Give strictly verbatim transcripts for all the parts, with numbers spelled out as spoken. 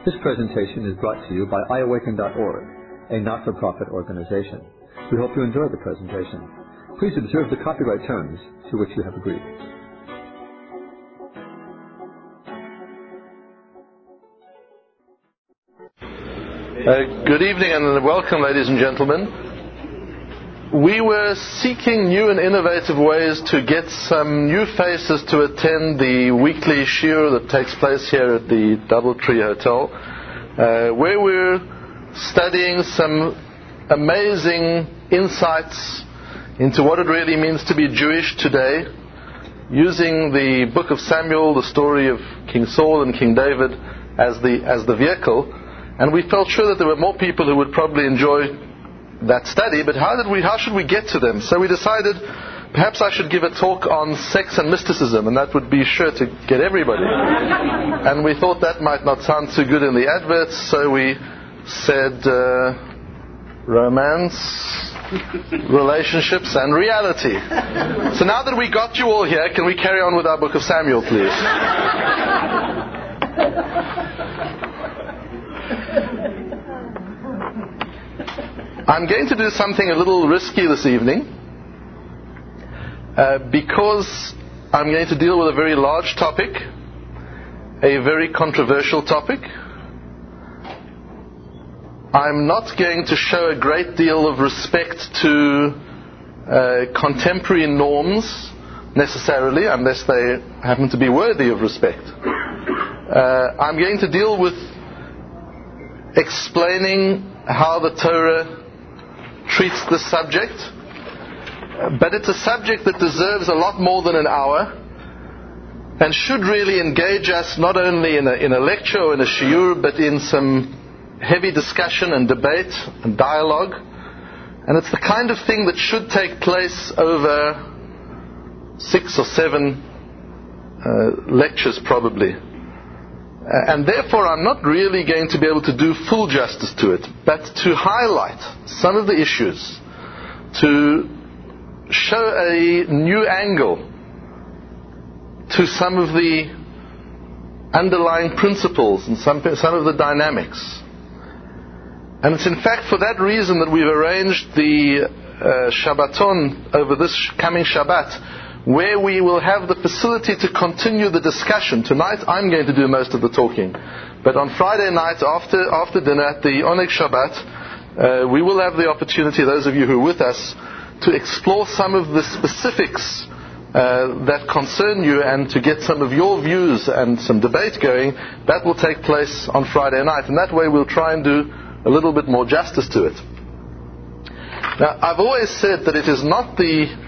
This presentation is brought to you by i awaken dot org, a not-for-profit organization. We hope you enjoy the presentation. Please observe the copyright terms to which you have agreed. Uh, good evening and welcome, ladies and gentlemen. We were seeking new and innovative ways to get some new faces to attend the weekly shiur that takes place here at the Doubletree Hotel, uh, where we're studying some amazing insights into what it really means to be Jewish today, using the book of Samuel, the story of King Saul and King David, as the as the vehicle. And we felt sure that there were more people who would probably enjoy that study, but how did we? How should we get to them? So we decided perhaps I should give a talk on sex and mysticism, and that would be sure to get everybody. And we thought that might not sound too good in the adverts, so we said uh, romance, relationships, and reality. So now that we got you all here, can we carry on with our book of Samuel, please? I'm going to do something a little risky this evening uh, because I'm going to deal with a very large topic, a very controversial topic. I'm not going to show a great deal of respect to uh, contemporary norms necessarily, unless they happen to be worthy of respect. Uh, I'm going to deal with explaining how the Torah treats this subject, but it's a subject that deserves a lot more than an hour and should really engage us not only in a, in a lecture or in a shiur, but in some heavy discussion and debate and dialogue. And it's the kind of thing that should take place over six or seven uh, lectures probably. Uh, and therefore I'm not really going to be able to do full justice to it, but to highlight some of the issues, to show a new angle to some of the underlying principles and some, some of the dynamics. And it's in fact for that reason that we've arranged the uh, Shabbaton over this coming Shabbat, where we will have the facility to continue the discussion. Tonight I'm going to do most of the talking, but on Friday night after after dinner at the Oneg Shabbat, uh, we will have the opportunity, those of you who are with us, to explore some of the specifics uh, that concern you and to get some of your views and some debate going. That will take place on Friday night, and that way we'll try and do a little bit more justice to it. Now, I've always said that it is not the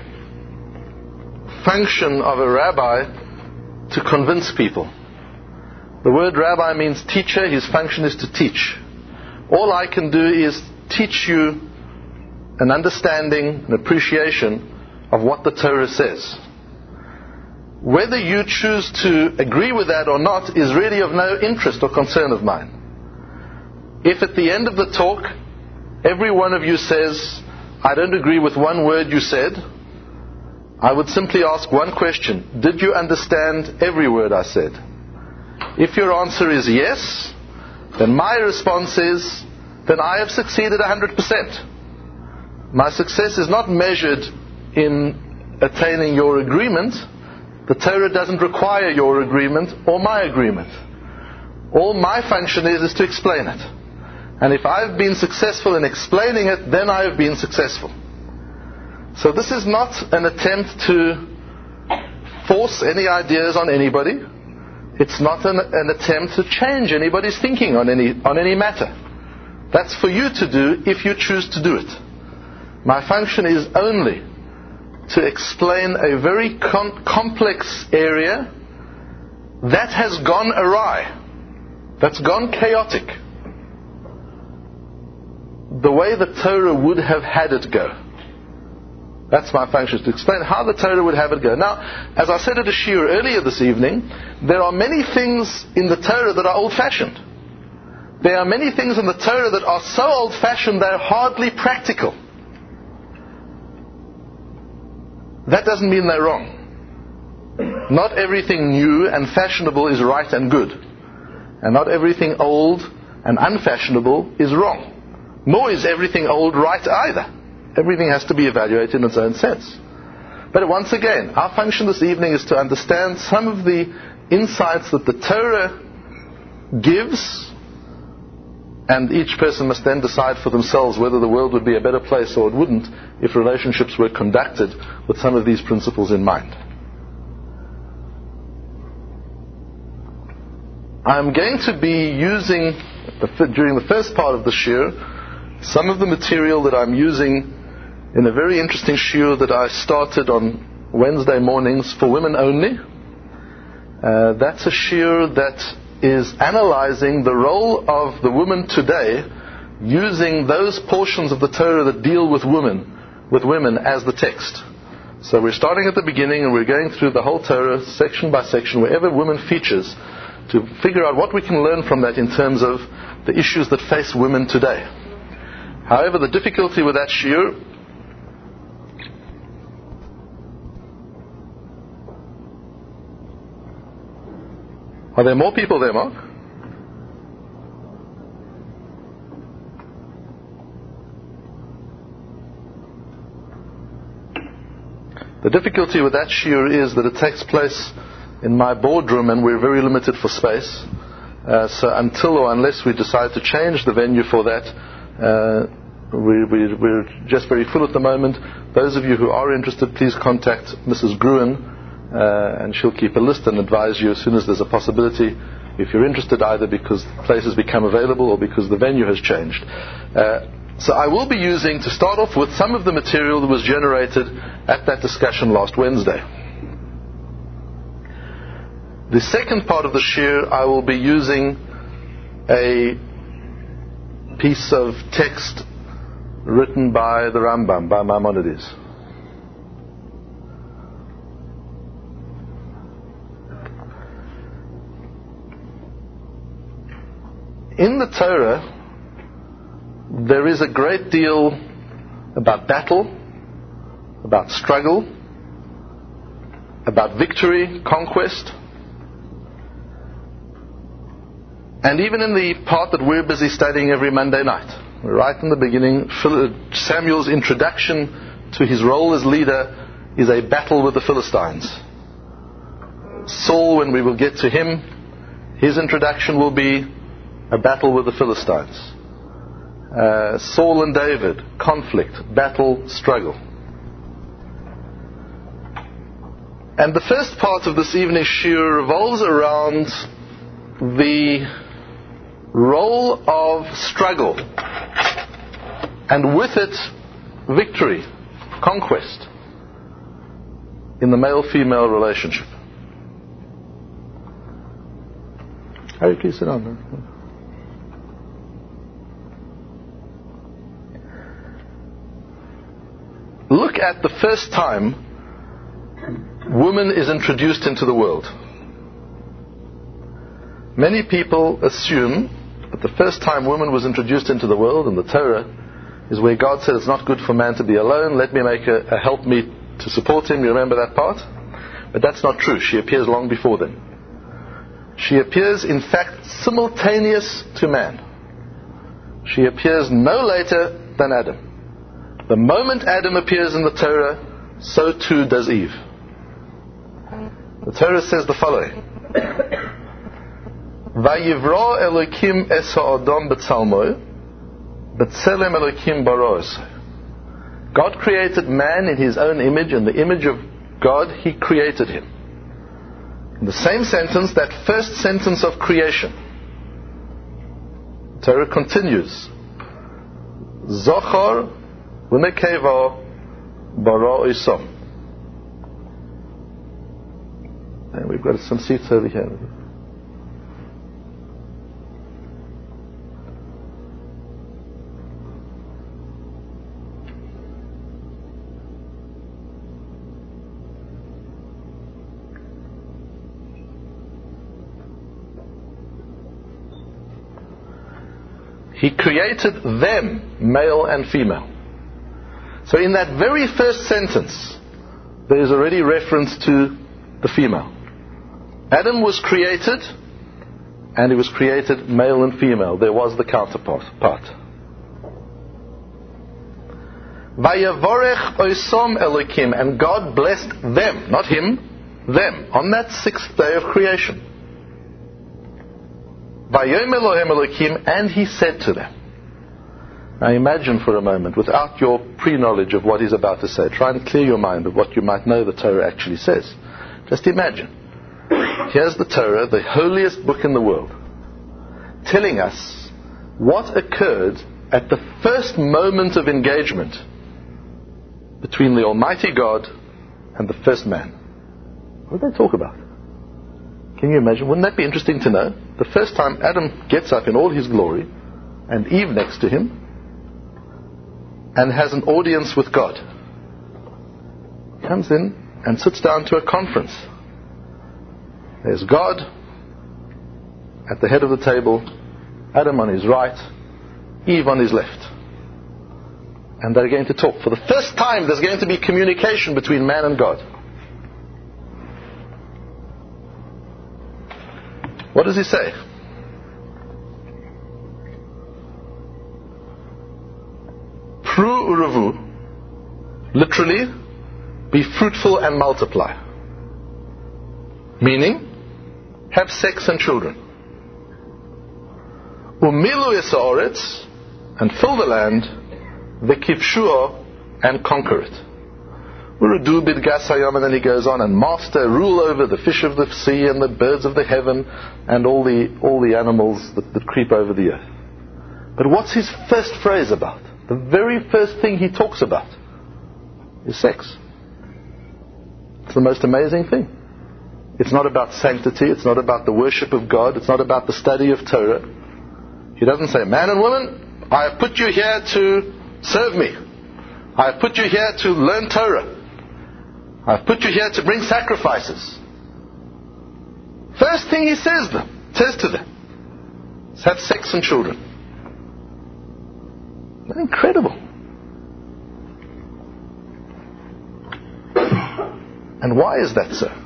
function of a rabbi to convince people. The word rabbi means teacher. His function is to teach. All I can do is teach you an understanding, an appreciation of what the Torah says. Whether you choose to agree with that or not is really of no interest or concern of mine. If at the end of the talk every one of you says, I don't agree with one word you said, I would simply ask one question: did you understand every word I said? If your answer is yes, then my response is, then I have succeeded one hundred percent. My success is not measured in attaining your agreement. The Torah doesn't require your agreement or my agreement. All my function is, is to explain it. And if I've been successful in explaining it, then I have been successful. So this is not an attempt to force any ideas on anybody. It's not an, an attempt to change anybody's thinking on any on any matter. That's for you to do if you choose to do it. My function is only to explain a very com- complex area that has gone awry, that's gone chaotic, the way the Torah would have had it go. That's my function, to explain how the Torah would have it go. Now, as I said at a shiur earlier this evening, there are many things in the Torah that are old-fashioned. There are many things in the Torah that are so old-fashioned they're hardly practical. That doesn't mean they're wrong. Not everything new and fashionable is right and good. And not everything old and unfashionable is wrong. Nor is everything old right either. Everything has to be evaluated in its own sense. But once again, our function this evening is to understand some of the insights that the Torah gives, and each person must then decide for themselves whether the world would be a better place or it wouldn't if relationships were conducted with some of these principles in mind. I'm going to be using, during the first part of the shiur, some of the material that I'm using in a very interesting shiur that I started on Wednesday mornings for women only. Uh, that's a shiur that is analyzing the role of the woman today, using those portions of the Torah that deal with women, with women as the text. So we're starting at the beginning and we're going through the whole Torah, section by section, wherever women features, to figure out what we can learn from that in terms of the issues that face women today. However, the difficulty with that shiur, are there more people there, Mark? The difficulty with that shiur is that it takes place in my boardroom and we're very limited for space. Uh, so until or unless we decide to change the venue for that, uh, we, we, we're just very full at the moment. Those of you who are interested, please contact Missus Gruen. Uh, and she'll keep a list and advise you as soon as there's a possibility, if you're interested, either because places become available or because the venue has changed. Uh, so I will be using, to start off with, some of the material that was generated at that discussion last Wednesday. The second part of the shiur, I will be using a piece of text written by the Rambam, by Maimonides. In the Torah, there is a great deal about battle, about struggle, about victory, conquest. And even in the part that we're busy studying every Monday night, right in the beginning, Samuel's introduction to his role as leader is a battle with the Philistines. Saul, when we will get to him, his introduction will be a battle with the Philistines. Uh, Saul and David, conflict, battle, struggle. And the first part of this evening's shiur revolves around the role of struggle, and with it, victory, conquest, in the male-female relationship. Harry, please sit down. Look at the first time woman is introduced into the world. Many people assume that the first time woman was introduced into the world in the Torah is where God said it's not good for man to be alone, let me make a, a helpmeet to support him. You remember that part? But that's not true. She appears long before then. She appears, in fact, simultaneous to man. She appears no later than Adam. The moment Adam appears in the Torah, so too does Eve. The Torah says the following: Vayivra Elokim es ha'adam b'tzalmo, b'tzelem Elokim bara oso. God created man in his own image, in the image of God He created him. In the same sentence, that first sentence of creation, the Torah continues: Zochar v'nekeva bara oso. And we've got some seats over here. He created them, male and female. So in that very first sentence, there is already reference to the female. Adam was created, and he was created male and female. There was the counterpart. Vayavorech oisom Elokim, and God blessed them, not him, them, on that sixth day of creation. Vayom Elohem Elokim, and he said to them. Now imagine for a moment, without your pre-knowledge of what he's about to say, try and clear your mind of what you might know the Torah actually says. Just imagine. Here's the Torah, the holiest book in the world, telling us what occurred at the first moment of engagement between the Almighty God and the first man. What did they talk about? Can you imagine? Wouldn't that be interesting to know? The first time Adam gets up in all his glory, and Eve next to him, and has an audience with God. Comes in and sits down to a conference. There's God at the head of the table, Adam on his right, Eve on his left. And they're going to talk. For the first time, there's going to be communication between man and God. What does he say? Pru urevu, literally, be fruitful and multiply. Meaning, have sex and children. Umilu es haaretz, and fill the land, v'kivshuo, and conquer it. Urudu bidgas hayam, and then he goes on, and master, rule over the fish of the sea and the birds of the heaven and all the all the animals that, that creep over the earth. But what's his first phrase about? The very first thing he talks about is sex. It's the most amazing thing. It's not about sanctity, it's not about the worship of God, it's not about the study of Torah. He doesn't say, man and woman, I have put you here to serve me. I have put you here to learn Torah. I have put you here to bring sacrifices. First thing he says them, says to them, is have sex and children. Isn't that incredible? And why is that so?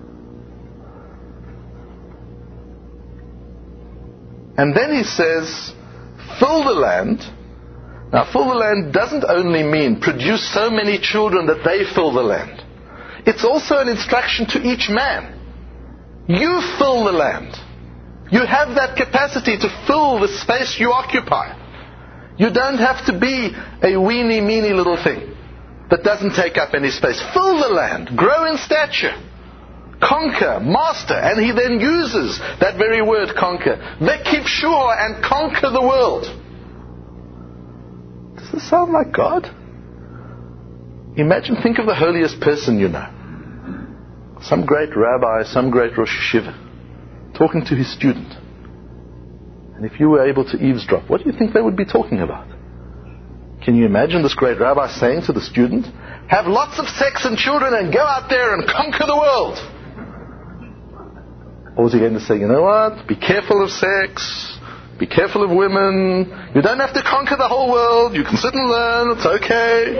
And then he says, fill the land. Now, fill the land doesn't only mean produce so many children that they fill the land. It's also an instruction to each man. You fill the land. You have that capacity to fill the space you occupy. You don't have to be a weeny, meeny little thing that doesn't take up any space. Fill the land. Grow in stature. Conquer. Master. And he then uses that very word, conquer. V'kivshuo, and conquer the world. Does this sound like God? Imagine, think of the holiest person you know. Some great rabbi, some great Rosh Yeshiva, talking to his student. And if you were able to eavesdrop, what do you think they would be talking about? Can you imagine this great rabbi saying to the student, have lots of sex and children and go out there and conquer the world? Or was he going to say, you know what, be careful of sex, be careful of women, you don't have to conquer the whole world, you can sit and learn, it's okay.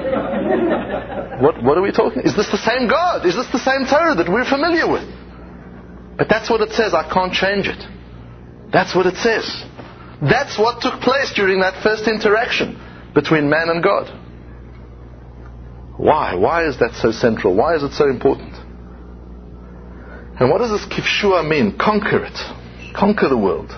What, what are we talking? Is this the same God? Is this the same Torah that we're familiar with? But that's what it says, I can't change it. That's what it says. That's what took place during that first interaction between man and God. Why? Why is that so central? Why is it so important? And what does this kivshua mean? Conquer it. Conquer the world.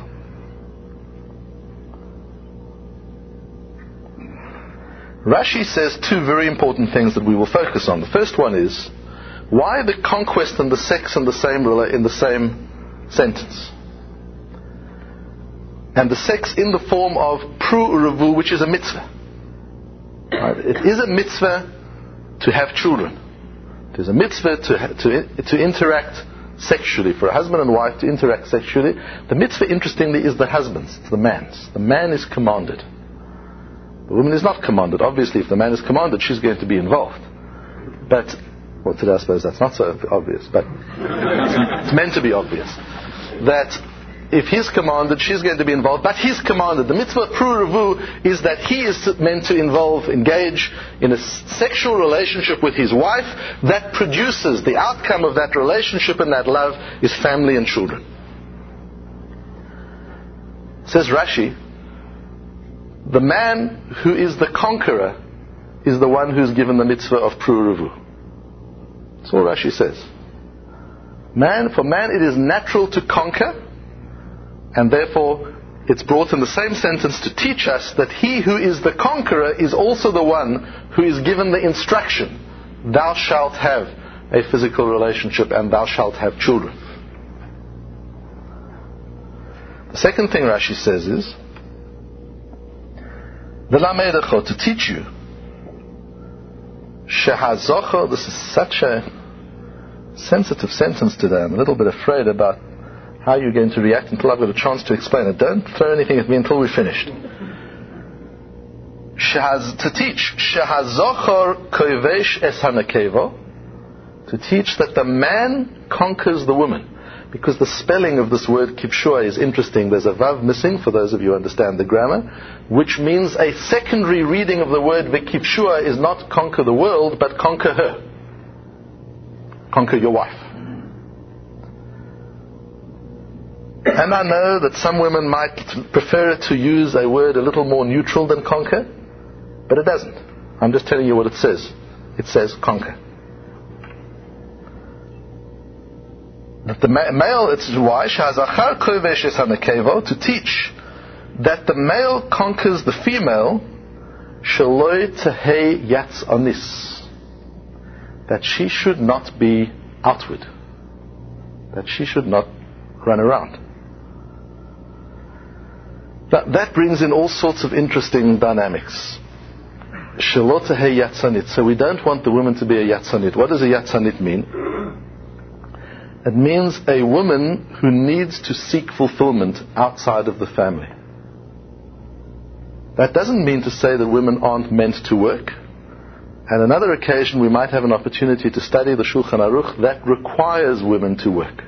Rashi says two very important things that we will focus on. The first one is, why the conquest and the sex in the same in the same sentence? And the sex in the form of pru urevu, which is a mitzvah. Right? It is a mitzvah to have children. It is a mitzvah to to to interact sexually, for a husband and wife to interact sexually. The mitzvah, interestingly, is the husband's, it's the man's. The man is commanded. The woman is not commanded. Obviously, if the man is commanded, she's going to be involved. But, well, today I suppose that's not so obvious, but it's meant to be obvious. That if he's commanded, she's going to be involved, but he's commanded. The mitzvah of pru urevu is that he is meant to involve, engage in a sexual relationship with his wife that produces, the outcome of that relationship and that love is family and children. Says Rashi, the man who is the conqueror is the one who's given the mitzvah of pruruvu. That's all Rashi says. Man, for man it is natural to conquer, and therefore it's brought in the same sentence to teach us that he who is the conqueror is also the one who is given the instruction, thou shalt have a physical relationship and thou shalt have children. The second thing Rashi says is, V'lamedecho, to teach you, shehazocho, this is such a sensitive sentence today. I'm a little bit afraid about how you're going to react until I've got a chance to explain it. Don't throw anything at me until we're finished. Shehaz, to teach, shehazochor koivesh es hanakevo, to teach that the man conquers the woman. Because the spelling of this word kipshua is interesting. There's a vav missing, for those of you who understand the grammar, which means a secondary reading of the word v'kipshua is not conquer the world, but conquer her. Conquer your wife. And I know that some women might prefer to use a word a little more neutral than conquer, but it doesn't. I'm just telling you what it says. It says conquer. That the male, it's why shazachar kovesh es hanakevo, to teach that the male conquers the female, shaloi tehei yatz anis, that she should not be outward, that she should not run around. That, that brings in all sorts of interesting dynamics. Shaloi tehei yatzanit. So we don't want the woman to be a yatzanit. What does a yatzanit mean? It means a woman who needs to seek fulfillment outside of the family. That doesn't mean to say that women aren't meant to work. And another occasion we might have an opportunity to study the Shulchan Aruch that requires women to work.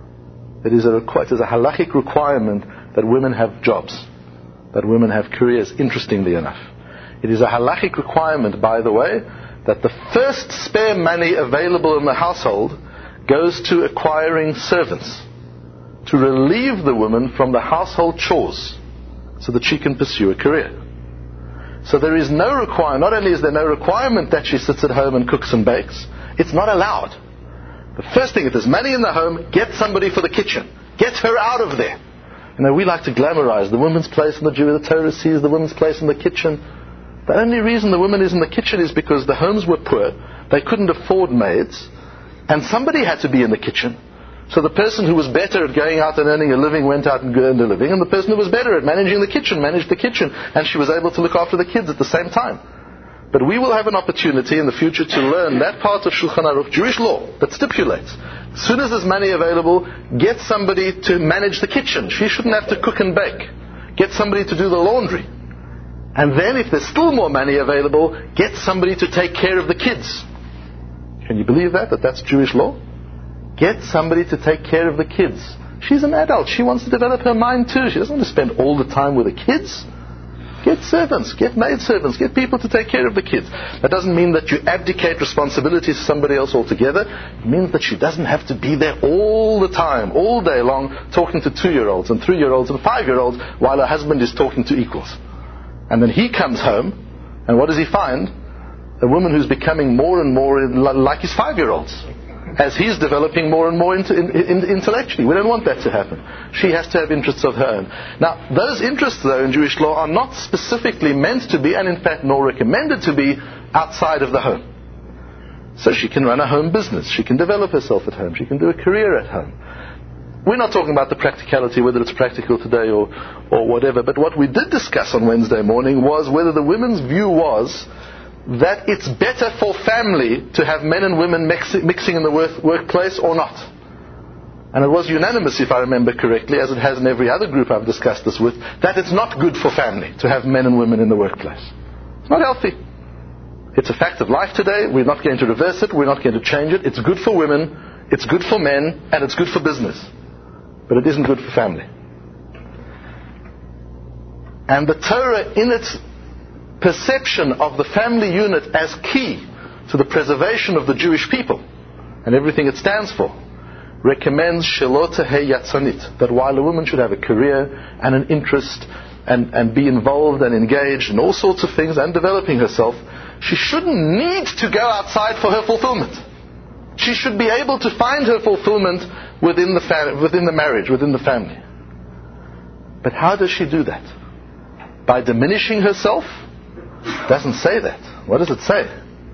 It is a, it is a halachic requirement that women have jobs, that women have careers, interestingly enough. It is a halachic requirement, by the way, that the first spare money available in the household goes to acquiring servants, to relieve the woman from the household chores so that she can pursue a career. So there is no requirement, not only is there no requirement that she sits at home and cooks and bakes, it's not allowed. The first thing, if there's money in the home, get somebody for the kitchen. Get her out of there. You know, we like to glamorize the woman's place in the Jew, the Torah sees the woman's place in the kitchen. The only reason the woman is in the kitchen is because the homes were poor, they couldn't afford maids, and somebody had to be in the kitchen. So the person who was better at going out and earning a living went out and earned a living, and the person who was better at managing the kitchen managed the kitchen, and she was able to look after the kids at the same time. But we will have an opportunity in the future to learn that part of Shulchan Aruch, Jewish law, that stipulates, as soon as there's money available, get somebody to manage the kitchen. She shouldn't have to cook and bake. Get somebody to do the laundry. And then if there's still more money available, get somebody to take care of the kids. Can you believe that? That that's Jewish law? Get somebody to take care of the kids. She's an adult. She wants to develop her mind too. She doesn't want to spend all the time with the kids. Get servants. Get maid servants. Get people to take care of the kids. That doesn't mean that you abdicate responsibilities to somebody else altogether. It means that she doesn't have to be there all the time, all day long, talking to two-year-olds and three-year-olds and five-year-olds while her husband is talking to equals. And then he comes home, and what does he find? A woman who's becoming more and more like his five-year-olds, as he's developing more and more into, in, in, intellectually. We don't want that to happen. She has to have interests of her own. Now, those interests, though, in Jewish law are not specifically meant to be, and in fact nor recommended to be, outside of the home. So she can run a home business. She can develop herself at home. She can do a career at home. We're not talking about the practicality, whether it's practical today or, or whatever, but what we did discuss on Wednesday morning was whether the women's view was that it's better for family to have men and women mix, mixing in the work, workplace or not. And it was unanimous, if I remember correctly, as it has in every other group I've discussed this with, that it's not good for family to have men and women in the workplace. It's not healthy. It's a fact of life today. We're not going to reverse it. We're not going to change it. It's good for women, it's good for men, and it's good for business. But it isn't good for family. And the Torah, in its perception of the family unit as key to the preservation of the Jewish people and everything it stands for, recommends Shelo Tehei Yatzonit, that while a woman should have a career and an interest and, and be involved and engaged in all sorts of things and developing herself, she shouldn't need to go outside for her fulfillment. She should be able to find her fulfillment within the fa- within the marriage, within the family. But how does she do that? By diminishing herself? It doesn't say that. What does it say?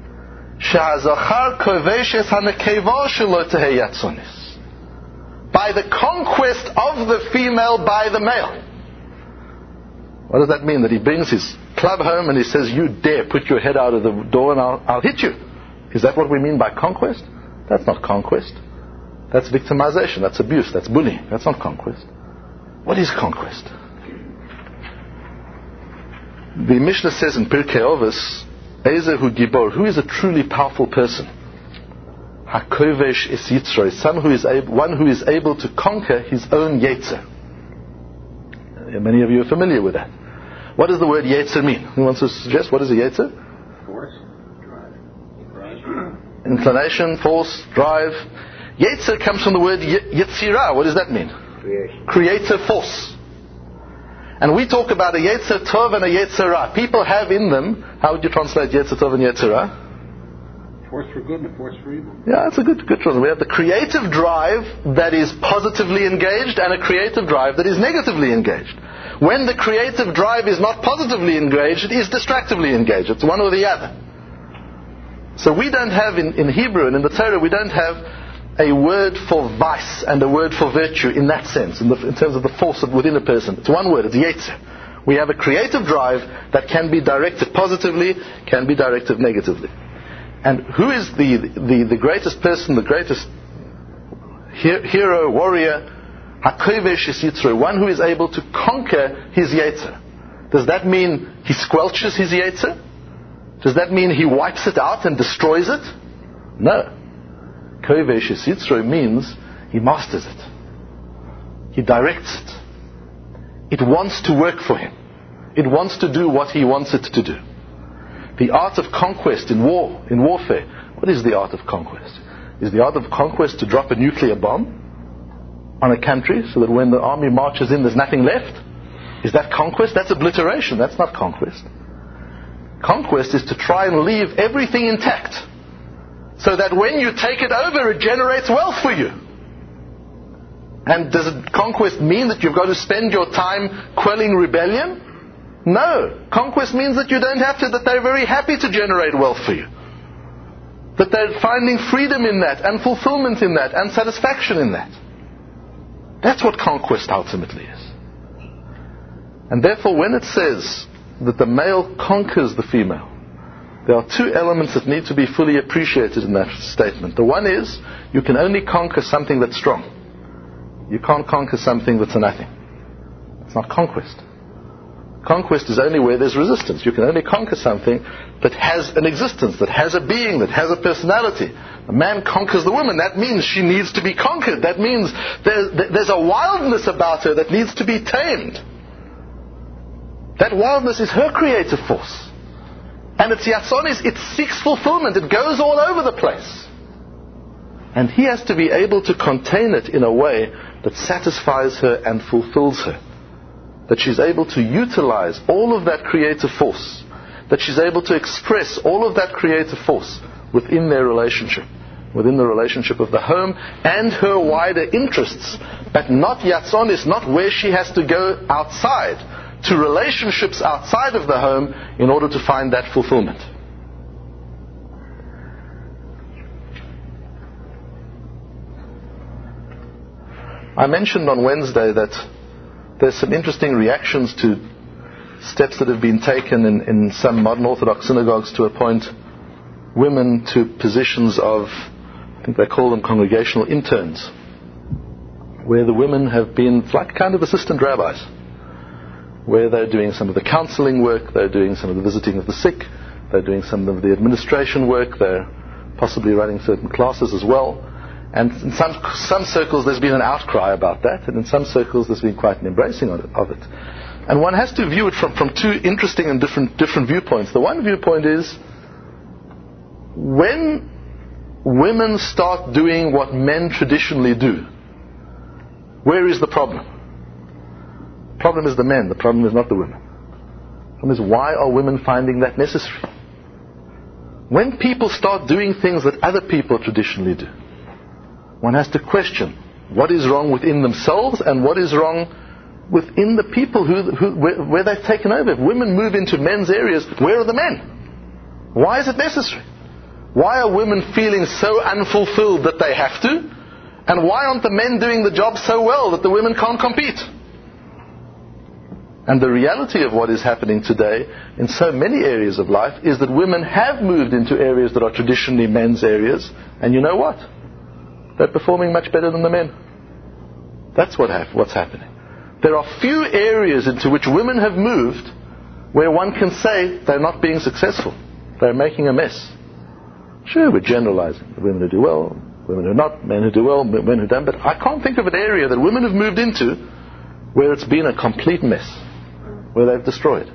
By the conquest of the female by the male. What does that mean? That he brings his club home and he says, you dare put your head out of the door and I'll, I'll hit you. Is that what we mean by conquest? That's not conquest. That's victimization. That's abuse. That's bullying. That's not conquest. What is conquest? The Mishnah says in Pirkei Avos, Ezehu Gibor, who is a truly powerful person? Hakovesh es Yitzro, some who is able, one who is able to conquer his own Yetzer. Many of you are familiar with that. What does the word Yetzer mean? Who wants to suggest? What is a Yetzer? Force, drive, inclination, force, drive. Yetzer comes from the word Yetzirah. What does that mean? creation. Creative force. And we talk about a Yetzer Tov and a Yetzer Ra. People have in them, how would you translate Yetzer Tov and Yetzer Ra? Force for good and force for evil. Yeah, that's a good, good translation. We have the creative drive that is positively engaged and a creative drive that is negatively engaged. When the creative drive is not positively engaged, it is distractively engaged. It's one or the other. So we don't have in, in Hebrew and in the Torah, we don't have a word for vice and a word for virtue in that sense, in, the, in terms of the force of within a person. It's one word, it's Yetzer. We have a creative drive that can be directed positively, can be directed negatively. And who is the, the, the greatest person, the greatest hero, warrior? Hakovesh es Yitzro, one who is able to conquer his Yetzer. Does that mean he squelches his Yetzer? Does that mean he wipes it out and destroys it? No. Hakovesh es Yitzro means he masters it. He directs it. It wants to work for him. It wants to do what he wants it to do. The art of conquest in war, in warfare. What is the art of conquest? Is the art of conquest to drop a nuclear bomb on a country so that when the army marches in there's nothing left? Is that conquest? That's obliteration. That's not conquest. Conquest is to try and leave everything intact so that when you take it over it generates wealth for you. And does it, conquest mean that you've got to spend your time quelling rebellion? No. Conquest means that you don't have to, that they're very happy to generate wealth for you. That they're finding freedom in that, and fulfillment in that, and satisfaction in that. That's what conquest ultimately is. And therefore, when it says that the male conquers the female, there are two elements that need to be fully appreciated in that statement. The one is, you can only conquer something that's strong. You can't conquer something that's a nothing. It's not conquest. Conquest is only where there's resistance. You can only conquer something that has an existence, that has a being, that has a personality. A man conquers the woman. That means she needs to be conquered. That means there's, there's a wildness about her that needs to be tamed. That wildness is her creative force. And its Yatzonis, it seeks fulfillment. It goes all over the place. And he has to be able to contain it in a way that satisfies her and fulfills her. That she's able to utilize all of that creative force. That she's able to express all of that creative force within their relationship. Within the relationship of the home and her wider interests. But not Yatzonis, not where she has to go outside. To relationships outside of the home in order to find that fulfillment. I mentioned on Wednesday that there's some interesting reactions to steps that have been taken in, in some modern Orthodox synagogues to appoint women to positions of, I think they call them congregational interns, where the women have been like kind of assistant rabbis, where they're doing some of the counseling work, they're doing some of the visiting of the sick, they're doing some of the administration work, they're possibly running certain classes as well. And in some some circles there's been an outcry about that, and in some circles there's been quite an embracing of it. Of it. And one has to view it from, from two interesting and different different viewpoints. The one viewpoint is, when women start doing what men traditionally do, where is the problem? The problem is the men, the problem is not the women. The problem is, why are women finding that necessary? When people start doing things that other people traditionally do, one has to question what is wrong within themselves and what is wrong within the people who, who, where, where they've taken over. If women move into men's areas, where are the men? Why is it necessary? Why are women feeling so unfulfilled that they have to? And why aren't the men doing the job so well that the women can't compete? And the reality of what is happening today in so many areas of life is that women have moved into areas that are traditionally men's areas, and you know what? They're performing much better than the men. That's what ha- what's happening. There are few areas into which women have moved where one can say they're not being successful. They're making a mess. Sure, we're generalizing. Women who do well, women who not, men who do well, men who don't. But I can't think of an area that women have moved into where it's been a complete mess, where they've destroyed.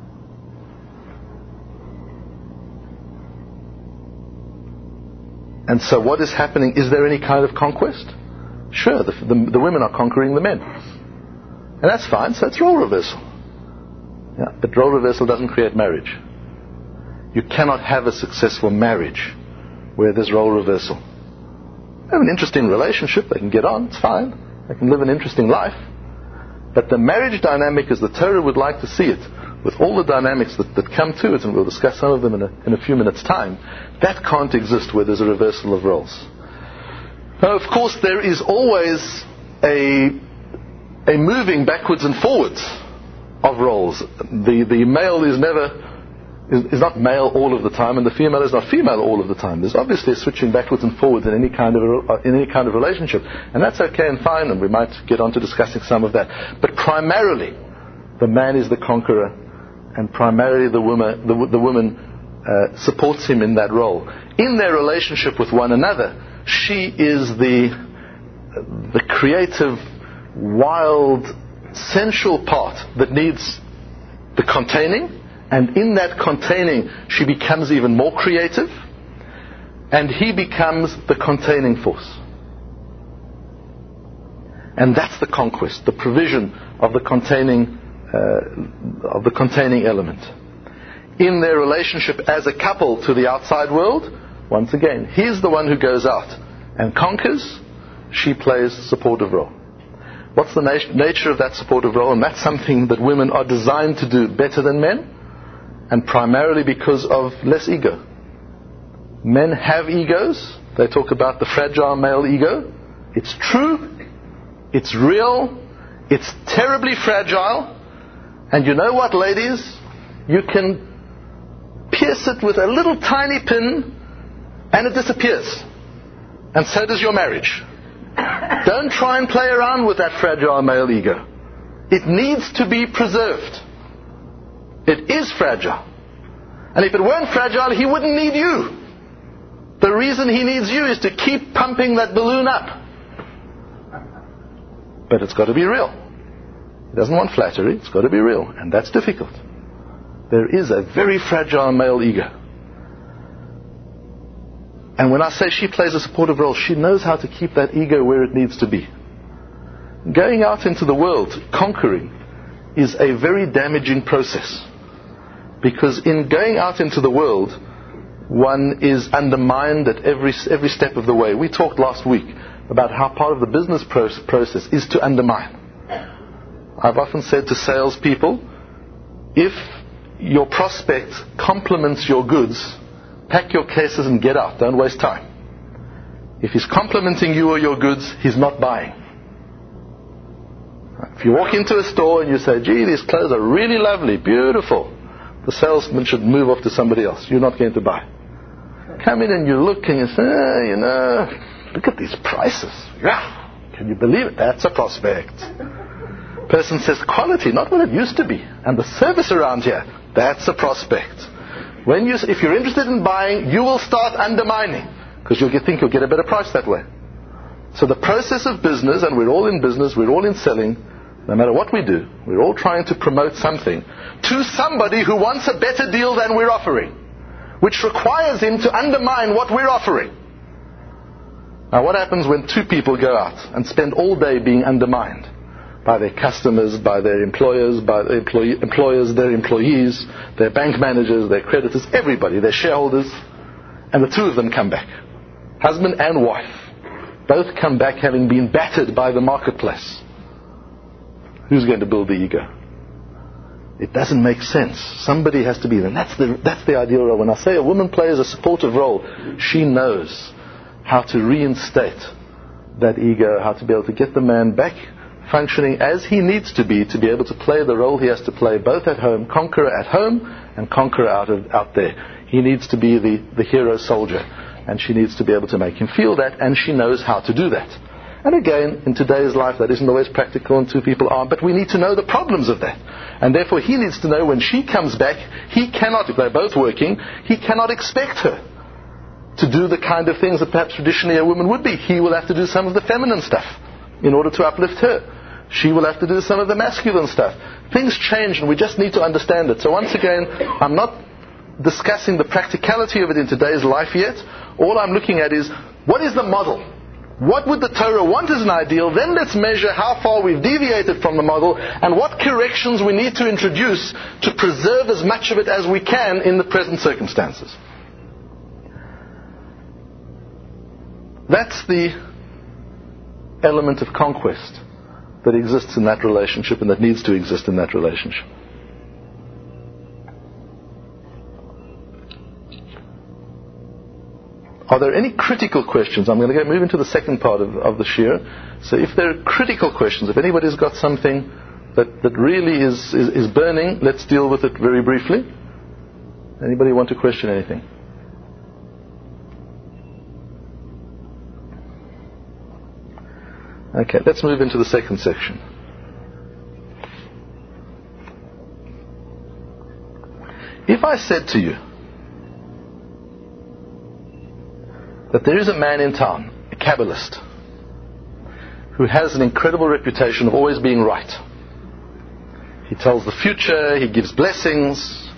And so what is happening? Is there any kind of conquest? Sure, the, the, the women are conquering the men. And that's fine, so it's role reversal. Yeah, but role reversal doesn't create marriage. You cannot have a successful marriage where there's role reversal. They have an interesting relationship, they can get on, it's fine. They can live an interesting life. But the marriage dynamic as the Torah would like to see it, with all the dynamics that, that come to it, and we'll discuss some of them in a, in a few minutes' time, that can't exist where there's a reversal of roles. Now, of course, there is always a, a moving backwards and forwards of roles. The, the male is never... is not male all of the time, and the female is not female all of the time. There's obviously a switching backwards and forwards in any kind of a, in any kind of relationship, and that's okay and fine, and we might get on to discussing some of that. But primarily, the man is the conqueror, and primarily the woman, the, the woman uh, supports him in that role. In their relationship with one another, she is the the creative, wild, sensual part that needs the containing. And in that containing, she becomes even more creative, and he becomes the containing force. And that's the conquest, the provision of the containing, uh, of the containing element. In their relationship as a couple to the outside world, once again, he's the one who goes out and conquers, she plays a supportive role. What's the nat- nature of that supportive role? And that's something that women are designed to do better than men. And primarily because of less ego. Men have egos. They talk about the fragile male ego. It's true. It's real. It's terribly fragile. And you know what, ladies? You can pierce it with a little tiny pin and it disappears. And so does your marriage. Don't try and play around with that fragile male ego. It needs to be preserved. It is fragile. And if it weren't fragile, he wouldn't need you. The reason he needs you is to keep pumping that balloon up. But it's got to be real. He doesn't want flattery. It's got to be real. And that's difficult. There is a very fragile male ego. And when I say she plays a supportive role, she knows how to keep that ego where it needs to be. Going out into the world, conquering, is a very damaging process. Because in going out into the world, one is undermined at every every step of the way. We talked last week about how part of the business process is to undermine. I've often said to salespeople, if your prospect compliments your goods, pack your cases and get out. Don't waste time. If he's complimenting you or your goods, he's not buying. If you walk into a store and you say, gee, these clothes are really lovely, beautiful, the salesman should move off to somebody else. You're not going to buy. Come in and you look and you say, oh, you know, look at these prices. Yeah, can you believe it? That's a prospect. Person says, quality, not what it used to be. And the service around here, that's a prospect. When you, if you're interested in buying, you will start undermining. Because you'll get, think you'll get a better price that way. So the process of business, and we're all in business, we're all in selling, no matter what we do, we're all trying to promote something to somebody who wants a better deal than we're offering, which requires him to undermine what we're offering. Now what happens when two people go out and spend all day being undermined by their customers, by their employers, by their employee, employers, their employees, their bank managers, their creditors, everybody, their shareholders, and the two of them come back. Husband and wife both come back having been battered by the marketplace. Who's going to build the ego? It doesn't make sense. Somebody has to be there. And that's the, that's the ideal role. When I say a woman plays a supportive role, she knows how to reinstate that ego, how to be able to get the man back functioning as he needs to be, to be able to play the role he has to play, both at home, conqueror at home, and conqueror out of, out there. He needs to be the, the hero soldier, and she needs to be able to make him feel that, and she knows how to do that. And again, in today's life, that isn't always practical, and two people aren't, but we need to know the problems of that. And therefore, he needs to know when she comes back, he cannot, if they're both working, he cannot expect her to do the kind of things that perhaps traditionally a woman would be. He will have to do some of the feminine stuff in order to uplift her. She will have to do some of the masculine stuff. Things change, and we just need to understand it. So once again, I'm not discussing the practicality of it in today's life yet. All I'm looking at is, what is the model? What would the Torah want as an ideal? Then let's measure how far we've deviated from the model, and what corrections we need to introduce to preserve as much of it as we can in the present circumstances. That's the element of conquest that exists in that relationship, and that needs to exist in that relationship. Are there any critical questions? I'm going to go move into the second part of, of the shir. So if there are critical questions, if anybody's got something that, that really is, is, is burning, let's deal with it very briefly. Anybody want to question anything? Okay, let's move into the second section. If I said to you that there is a man in town, a Kabbalist, who has an incredible reputation of always being right. He tells the future, he gives blessings,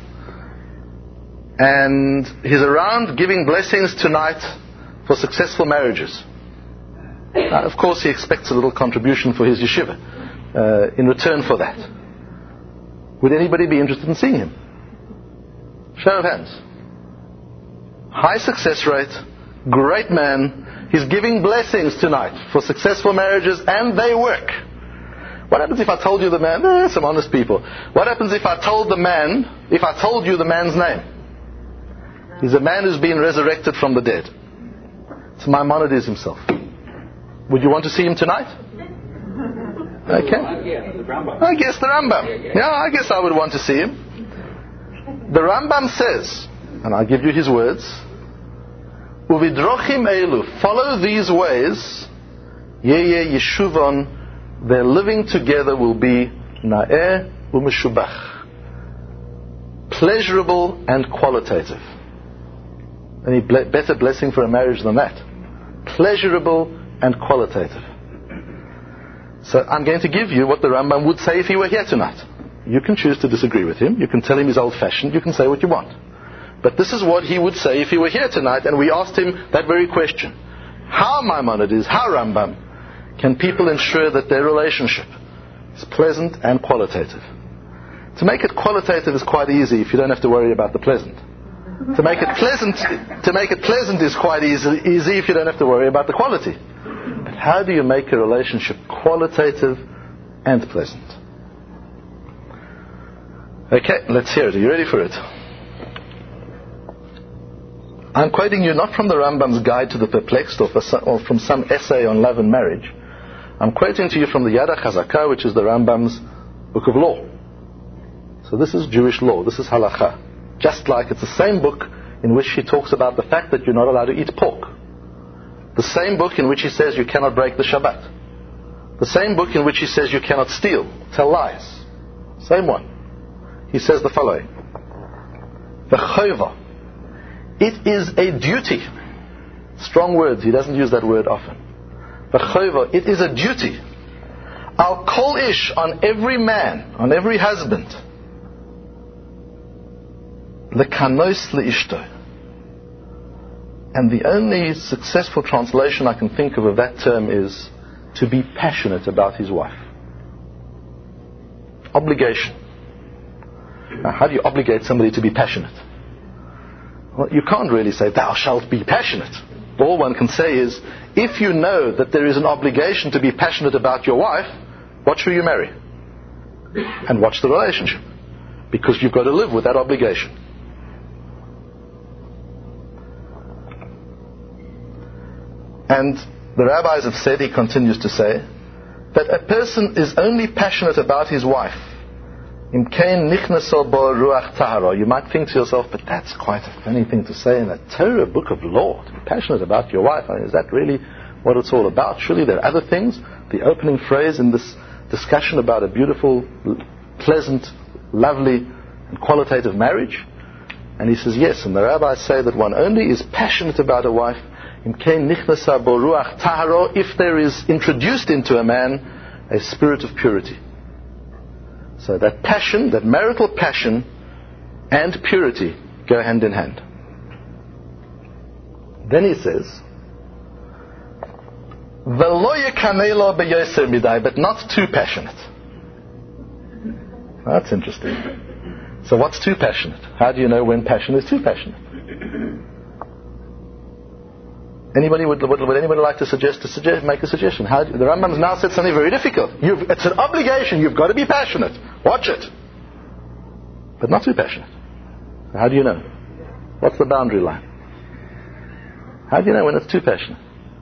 and he's around giving blessings tonight for successful marriages. Now, of course, he expects a little contribution for his yeshiva uh, in return for that. Would anybody be interested in seeing him? Show of hands. High success rate, great man. He's giving blessings tonight for successful marriages, and they work. What happens if I told you the man? Eh, some honest people. What happens if I told the man, if I told you the man's name? He's a man who's been resurrected from the dead. It's Maimonides himself. Would you want to see him tonight? Okay. I guess the Rambam. Yeah, I guess I would want to see him. The Rambam says, and I'll give you his words, Uvidrochim elu, follow these ways, Yeye Yeshuvon, their living together will be Na'eh u'meshubach, pleasurable and qualitative. Any ble- better blessing for a marriage than that? Pleasurable and qualitative. So I'm going to give you what the Rambam would say if he were here tonight. You can choose to disagree with him. You can tell him he's old-fashioned. You can say what you want. But this is what he would say if he were here tonight, and we asked him that very question. How, Maimonides, how, Rambam, can people ensure that their relationship is pleasant and qualitative? To make it qualitative is quite easy if you don't have to worry about the pleasant. To make it pleasant, to make it pleasant is quite easy, easy if you don't have to worry about the quality. But how do you make a relationship qualitative and pleasant? Okay, let's hear it. Are you ready for it? I'm quoting you not from the Rambam's Guide to the Perplexed or, some, or from some essay on love and marriage. I'm quoting to you from the Yad HaChazakah, which is the Rambam's book of law. So this is Jewish law. This is halakha. Just like it's the same book in which he talks about the fact that you're not allowed to eat pork. The same book in which he says you cannot break the Shabbat. The same book in which he says you cannot steal, tell lies. Same one. He says the following. V'chova. It is a duty. Strong words, he doesn't use that word often. V'chova. It is a duty. Al kol ish, on every man, on every husband. Lekanos leishto. And the only successful translation I can think of of that term is to be passionate about his wife. Obligation. Now, how do you obligate somebody to be passionate? Well, you can't really say, thou shalt be passionate. All one can say is, if you know that there is an obligation to be passionate about your wife, what should you marry? And watch the relationship. Because you've got to live with that obligation. And the rabbis have said, he continues to say, that a person is only passionate about his wife. You might think to yourself, but that's quite a funny thing to say in a Torah book of law, to be passionate about your wife. I mean, is that really what it's all about? Surely there are other things. The opening phrase in this discussion about a beautiful, pleasant, lovely, and qualitative marriage. And he says, yes, and the rabbis say that one only is passionate about a wife if there is introduced into a man a spirit of purity. So that passion, that marital passion and purity go hand in hand. Then he says, but not too passionate. That's interesting. So what's too passionate? How do you know when passion is too passionate? Anybody would, would, would anybody like to suggest to suggest make a suggestion? How do, the Rambam's now said something very difficult. You've, it's an obligation. You've got to be passionate. Watch it, but not too passionate. How do you know? What's the boundary line? How do you know when it's too passionate?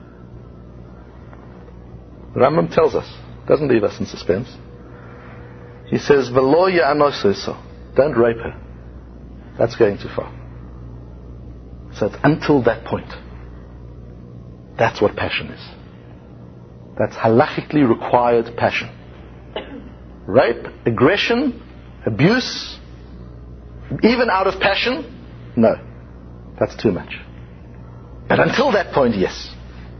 The Rambam tells us. Doesn't leave us in suspense. He says, "V'lo ya'anoseso." Don't rape her. That's going too far. So it's until that point. That's what passion is. That's halachically required passion. Rape, aggression, abuse, even out of passion, no. That's too much. But until that point, yes.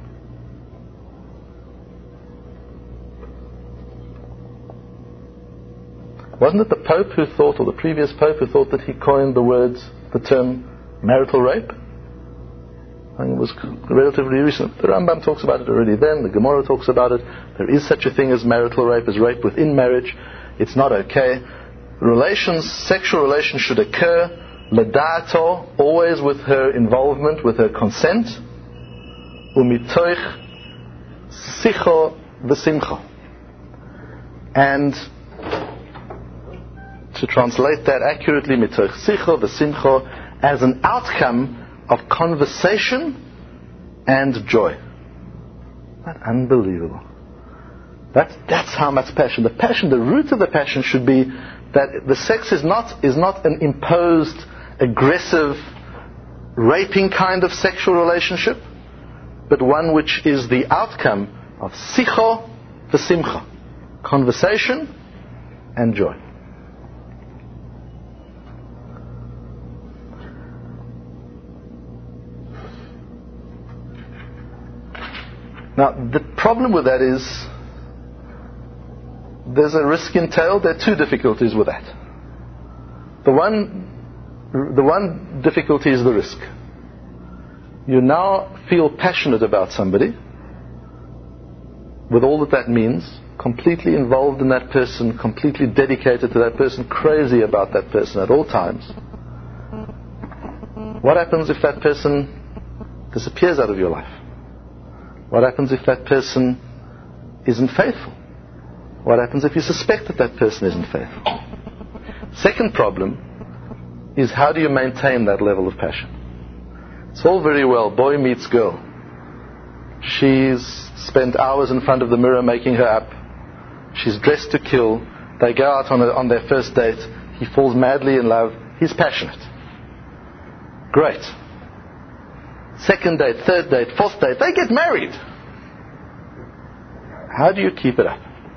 Wasn't it the Pope who thought, or the previous Pope who thought that he coined the words, the term marital rape? I think it was relatively recent. The Rambam talks about it already then. The Gemara talks about it. There is such a thing as marital rape, as rape within marriage. It's not okay. Relations, sexual relations should occur, ledato, always with her involvement, with her consent. Umitoich sicho v'simcha. And to translate that accurately, mitoich sicho v'simcha, as an outcome of conversation and joy. That's unbelievable. That's, that's how much passion. The passion, the root of the passion should be that the sex is not, is not an imposed, aggressive, raping kind of sexual relationship, but one which is the outcome of sicho v'simcha, conversation and joy. Now, the problem with that is there's a risk entailed. There are two difficulties with that. The one, the one difficulty is the risk. You now feel passionate about somebody, with all that that means, completely involved in that person, completely dedicated to that person, crazy about that person at all times. What happens if that person disappears out of your life? What happens if that person isn't faithful? What happens if you suspect that that person isn't faithful? Second problem is, how do you maintain that level of passion? It's all very well, boy meets girl. She's spent hours in front of the mirror making her up. She's dressed to kill. They go out on, a, on their first date. He falls madly in love. He's passionate. Great. Second date, third date, fourth date, they get married. How do you keep it up?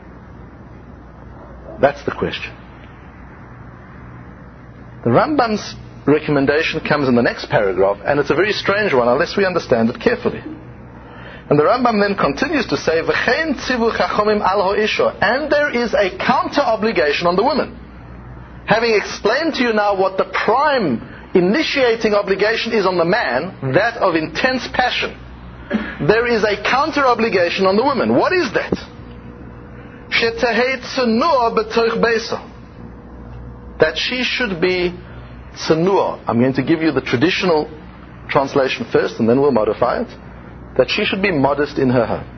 That's the question. The Rambam's recommendation comes in the next paragraph, and it's a very strange one unless we understand it carefully. And the Rambam then continues to say, V'chein tzivu chachomim al ha'isha, and there is a counter obligation on the woman. Having explained to you now what the prime initiating obligation is on the man, that of intense passion, there is a counter obligation on the woman. What is that? That she should be tsanua. I'm going to give you the traditional translation first and then we'll modify it. That she should be modest in her home.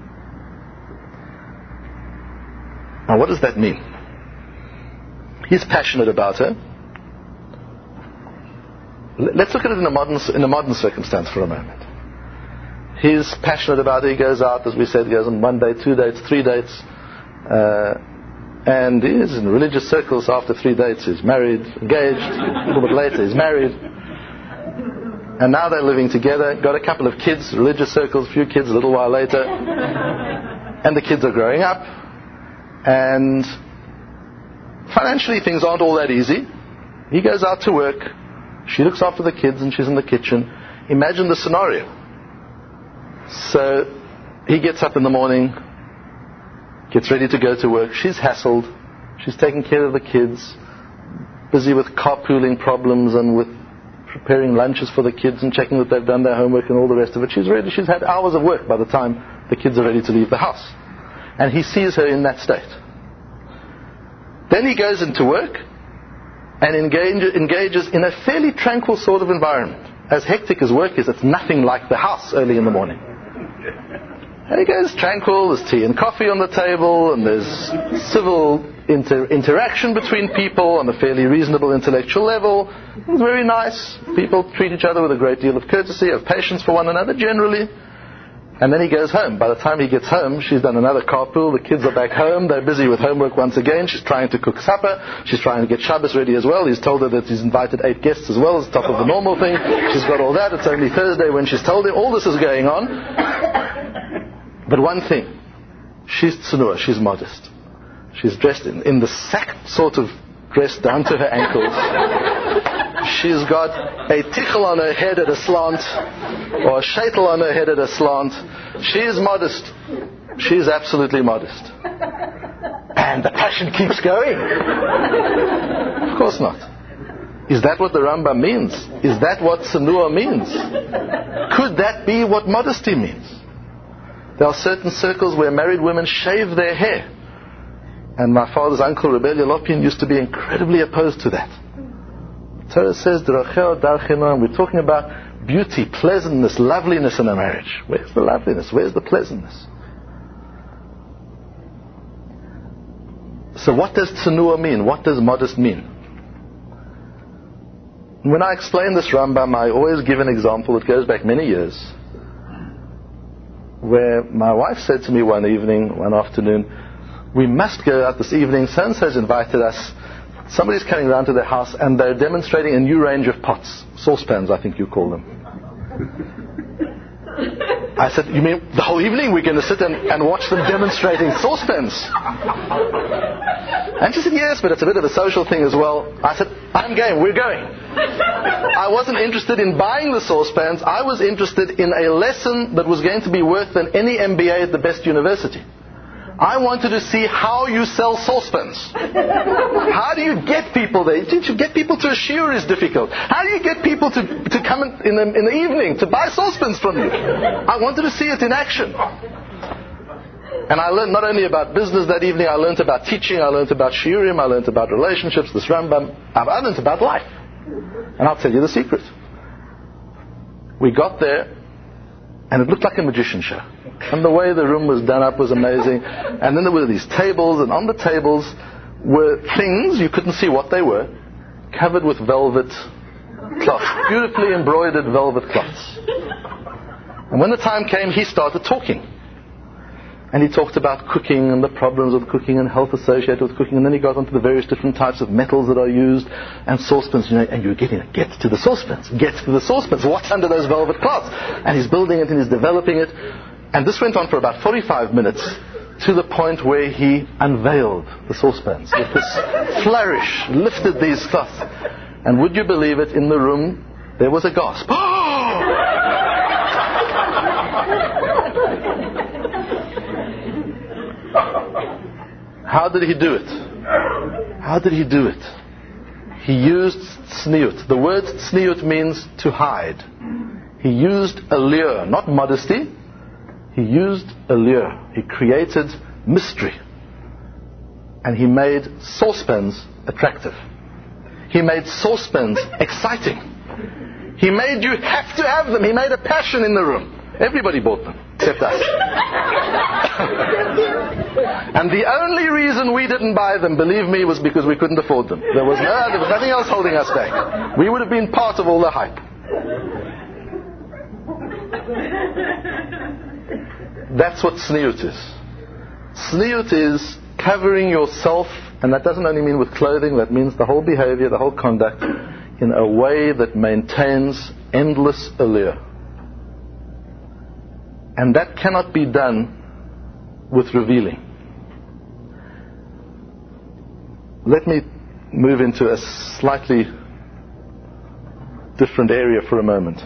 Now what does that mean? He's passionate about her. Let's look at it in a modern, in a modern circumstance for a moment. He's passionate about her. He goes out, as we said, he goes on one date, two dates, three dates. Uh, and he is in religious circles. After three dates he's married, engaged. A little bit later he's married. And now they're living together. Got a couple of kids, religious circles, a few kids a little while later. And the kids are growing up. And financially things aren't all that easy. He goes out to work. She looks after the kids and she's in the kitchen. Imagine the scenario. So he gets up in the morning, gets ready to go to work. She's hassled. She's taking care of the kids, busy with carpooling problems and with preparing lunches for the kids and checking that they've done their homework and all the rest of it. She's ready. She's had hours of work by the time the kids are ready to leave the house. And he sees her in that state. Then he goes into work and engage, engages in a fairly tranquil sort of environment. As hectic as work is, it's nothing like the house early in the morning. And he goes tranquil, there's tea and coffee on the table, and there's civil inter- interaction between people on a fairly reasonable intellectual level. It's very nice. People treat each other with a great deal of courtesy, of patience for one another generally. And then he goes home. By the time he gets home, she's done another carpool. The kids are back home. They're busy with homework once again. She's trying to cook supper. She's trying to get Shabbos ready as well. He's told her that he's invited eight guests as well as top of the normal thing. She's got all that. It's only Thursday when she's told him. All this is going on. But one thing. She's tsanua. She's modest. She's dressed in, in the sack sort of dress down to her ankles. She's got a tichel on her head at a slant, or a shaitel on her head at a slant. She is modest. She is absolutely modest. And the passion keeps going. Of course not. Is that what the Rambam means? Is that what tsanua means? Could that be what modesty means? There are certain circles where married women shave their hair. And my father's uncle, Rebbe Lopian, used to be incredibly opposed to that. Torah says, we're talking about beauty, pleasantness, loveliness in a marriage. Where's the loveliness? Where's the pleasantness? So what does tsanua mean? What does modest mean? When I explain this Rambam, I always give an example. It goes back many years, where my wife said to me one evening, one afternoon, we must go out this evening. So-and-so's invited us. Somebody's coming around to their house and they're demonstrating a new range of pots. Saucepans, I think you call them. I said, you mean the whole evening we're going to sit and, and watch them demonstrating saucepans? And she said, yes, but it's a bit of a social thing as well. I said, I'm game, we're going. I wasn't interested in buying the saucepans. I was interested in a lesson that was going to be worth than any M B A at the best university. I wanted to see how you sell saucepans. How do you get people there? To get people to a shiur is difficult. How do you get people to, to come in, in, the, in the evening to buy saucepans from you? I wanted to see it in action. And I learned not only about business that evening, I learned about teaching, I learned about shiurim, I learned about relationships, this Rambam. I learned about life. And I'll tell you the secret. We got there, and it looked like a magician show. And the way the room was done up was amazing. And then there were these tables, and on the tables were things, you couldn't see what they were, covered with velvet cloth, beautifully embroidered velvet cloths. And when the time came, he started talking. And he talked about cooking and the problems of cooking and health associated with cooking. And then he got onto the various different types of metals that are used and saucepans. You know, and you're getting it. Get to the saucepans. Get to the saucepans. What's under those velvet cloths? And he's building it and he's developing it. And this went on for about forty-five minutes to the point where he unveiled the saucepans with this flourish, lifted these cloths. And would you believe it, in the room there was a gasp. How did he do it? How did he do it? he used tzniut. The word tzniut means to hide. He used allure, not modesty. He used allure. He created mystery. And he made saucepans attractive. He made saucepans exciting. He made you have to have them. He made a passion in the room. Everybody bought them, except us. And the only reason we didn't buy them, believe me, was because we couldn't afford them. There was, no, there was nothing else holding us back. We would have been part of all the hype. That's what tzniut is. Tzniut is covering yourself, and that doesn't only mean with clothing, that means the whole behavior, the whole conduct, in a way that maintains endless allure. And that cannot be done with revealing. Let me move into a slightly different area for a moment.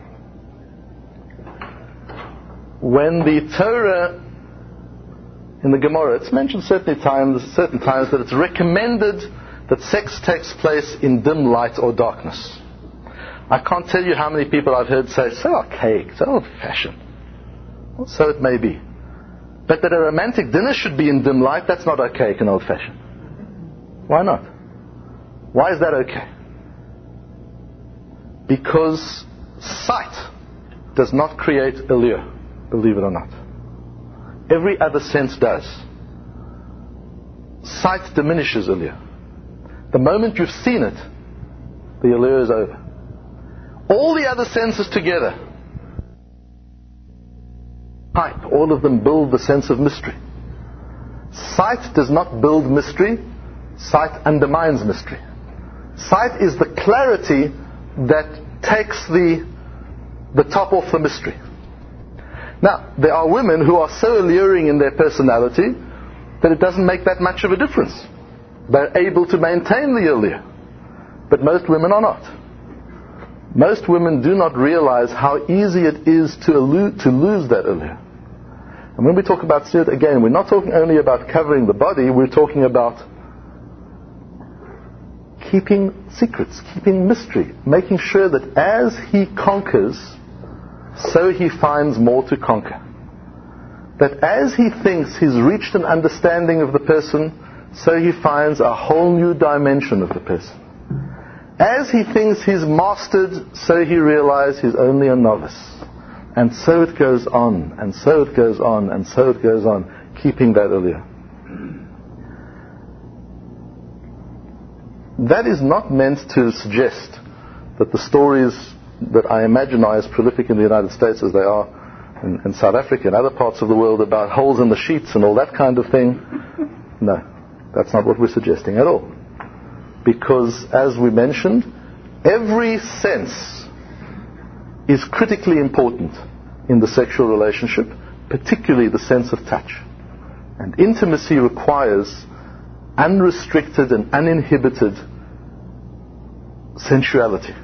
When the Torah in the Gemara, it's mentioned certain times, certain times that it's recommended that sex takes place in dim light or darkness. I can't tell you how many people I've heard say, so archaic, so old-fashioned. Well, so it may be. But that a romantic dinner should be in dim light, that's not archaic and old-fashioned. Why not? Why is that okay? Because sight does not create allure, believe it or not. Every other sense does. Sight diminishes allure. The moment you've seen it, the allure is over. All the other senses together, hype, all of them build the sense of mystery. Sight does not build mystery. Sight undermines mystery. Sight is the clarity that takes the, the top off the mystery. Now, there are women who are so alluring in their personality that it doesn't make that much of a difference. They're able to maintain the allure. But most women are not. Most women do not realize how easy it is to, allude, to lose that allure. And when we talk about tzniut, again, we're not talking only about covering the body, we're talking about keeping secrets, keeping mystery, making sure that as he conquers, so he finds more to conquer. That as he thinks he's reached an understanding of the person, so he finds a whole new dimension of the person. As he thinks he's mastered, so he realizes he's only a novice. And so it goes on, and so it goes on, and so it goes on, keeping that allure. That is not meant to suggest that the stories that I imagine are as prolific in the United States as they are in, in South Africa and other parts of the world about holes in the sheets and all that kind of thing. No, that's not what we're suggesting at all. Because, as we mentioned, every sense is critically important in the sexual relationship, particularly the sense of touch. And intimacy requires unrestricted and uninhibited sensuality.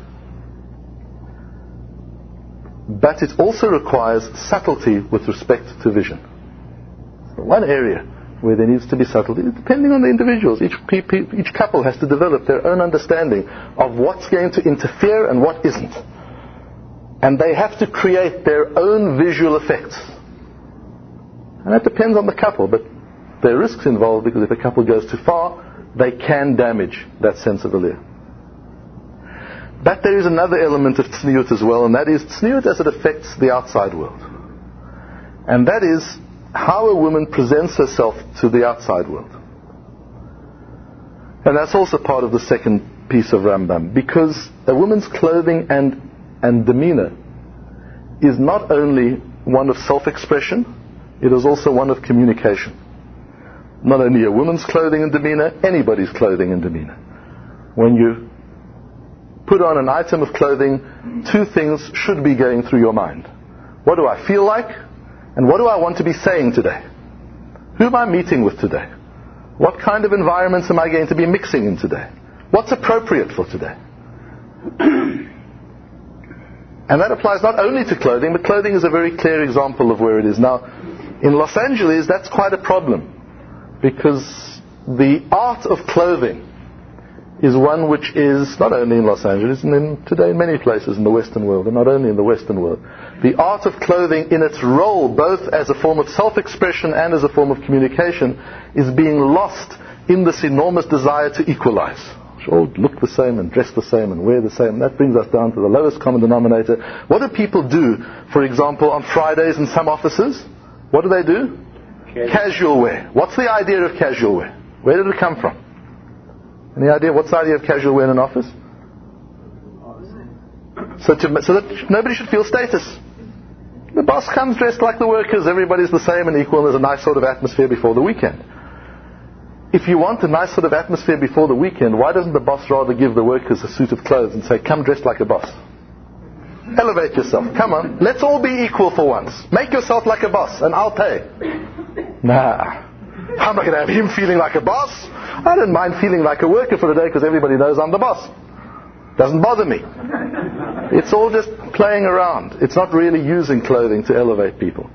But it also requires subtlety with respect to vision. So one area where there needs to be subtlety, depending on the individuals. Each, each couple has to develop their own understanding of what's going to interfere and what isn't. And they have to create their own visual effects. And that depends on the couple, but there are risks involved because if a couple goes too far, they can damage that sense of allure. But there is another element of tzniut as well, and that is tzniut as it affects the outside world. And that is how a woman presents herself to the outside world. And that's also part of the second piece of Rambam, because a woman's clothing and, and demeanor is not only one of self-expression, it is also one of communication. Not only a woman's clothing and demeanor, anybody's clothing and demeanor. When you put on an item of clothing, two things should be going through your mind. What do I feel like? And what do I want to be saying today? Who am I meeting with today? What kind of environments am I going to be mixing in today? What's appropriate for today? And that applies not only to clothing, but clothing is a very clear example of where it is. Now, in Los Angeles, that's quite a problem, because the art of clothing is one which is not only in Los Angeles, and in, today in many places in the Western world, and not only in the Western world. The art of clothing in its role, both as a form of self-expression and as a form of communication, is being lost in this enormous desire to equalize. We should all look the same and dress the same and wear the same. That brings us down to the lowest common denominator. What do people do, for example, on Fridays in some offices? What do they do? Casual, casual wear. What's the idea of casual wear? Where did it come from? Any idea? What's the idea of casual wear in an office? So, to, so that nobody should feel status. The boss comes dressed like the workers, everybody's the same and equal, and there's a nice sort of atmosphere before the weekend. If you want a nice sort of atmosphere before the weekend, why doesn't the boss rather give the workers a suit of clothes and say, come dressed like a boss? Elevate yourself. Come on. Let's all be equal for once. Make yourself like a boss and I'll pay. Nah. I'm not going to have him feeling like a boss. I don't mind feeling like a worker for the day because everybody knows I'm the boss. Doesn't bother me. It's all just playing around. It's not really using clothing to elevate people.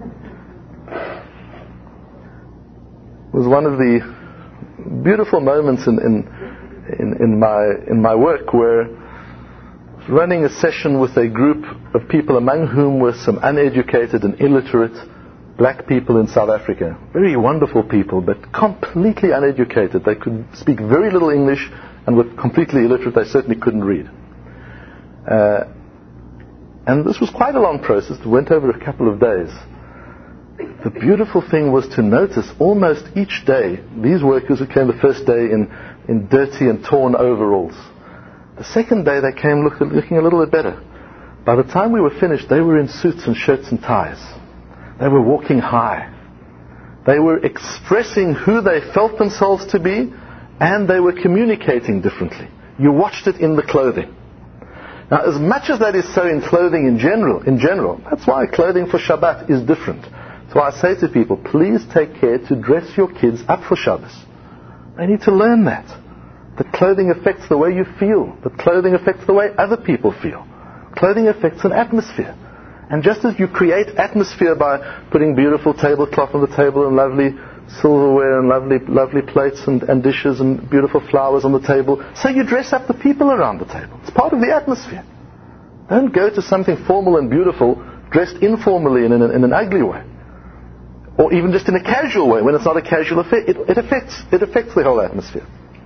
It was one of the beautiful moments in, in, in, in, my, in my work where I was running a session with a group of people among whom were some uneducated and illiterate black people in South Africa. Very wonderful people, but completely uneducated. They could speak very little English and were completely illiterate. They certainly couldn't read. Uh, and this was quite a long process. It went over a couple of days. The beautiful thing was to notice almost each day, these workers who came the first day in, in dirty and torn overalls. The second day they came look, looking a little bit better. By the time we were finished, they were in suits and shirts and ties. They were walking high. They were expressing who they felt themselves to be, and they were communicating differently. You watched it in the clothing. Now, as much as that is so in clothing in general, in general, that's why clothing for Shabbat is different. So I say to people, please take care to dress your kids up for Shabbos. They need to learn that. That clothing affects the way you feel. That clothing affects the way other people feel. Clothing affects an atmosphere. And just as you create atmosphere by putting beautiful tablecloth on the table and lovely silverware and lovely lovely plates and, and dishes and beautiful flowers on the table, so you dress up the people around the table. It's part of the atmosphere. Don't go to something formal and beautiful dressed informally and in, in, in an ugly way. Or even just in a casual way when it's not a casual affair. It, it affects it affects the whole atmosphere.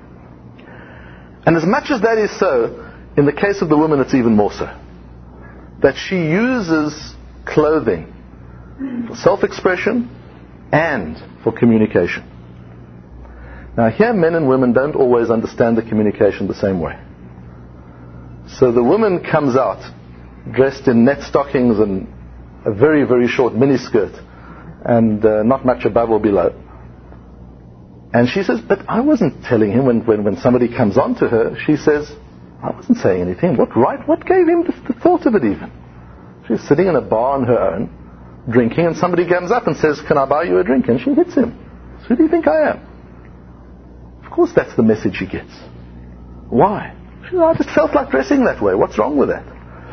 And as much as that is so, in the case of the woman it's even more so. That she uses clothing for self-expression and for communication. Now here men and women don't always understand the communication the same way. So the woman comes out dressed in net stockings and a very, very short miniskirt and uh, not much above or below. And she says, but I wasn't telling him when, when, when somebody comes on to her, she says, I wasn't saying anything. What right? What gave him the, the thought of it even? She's sitting in a bar on her own, drinking, and somebody comes up and says, can I buy you a drink? And she hits him. So who do you think I am? Of course that's the message she gets. Why? She says, I just felt like dressing that way. What's wrong with that?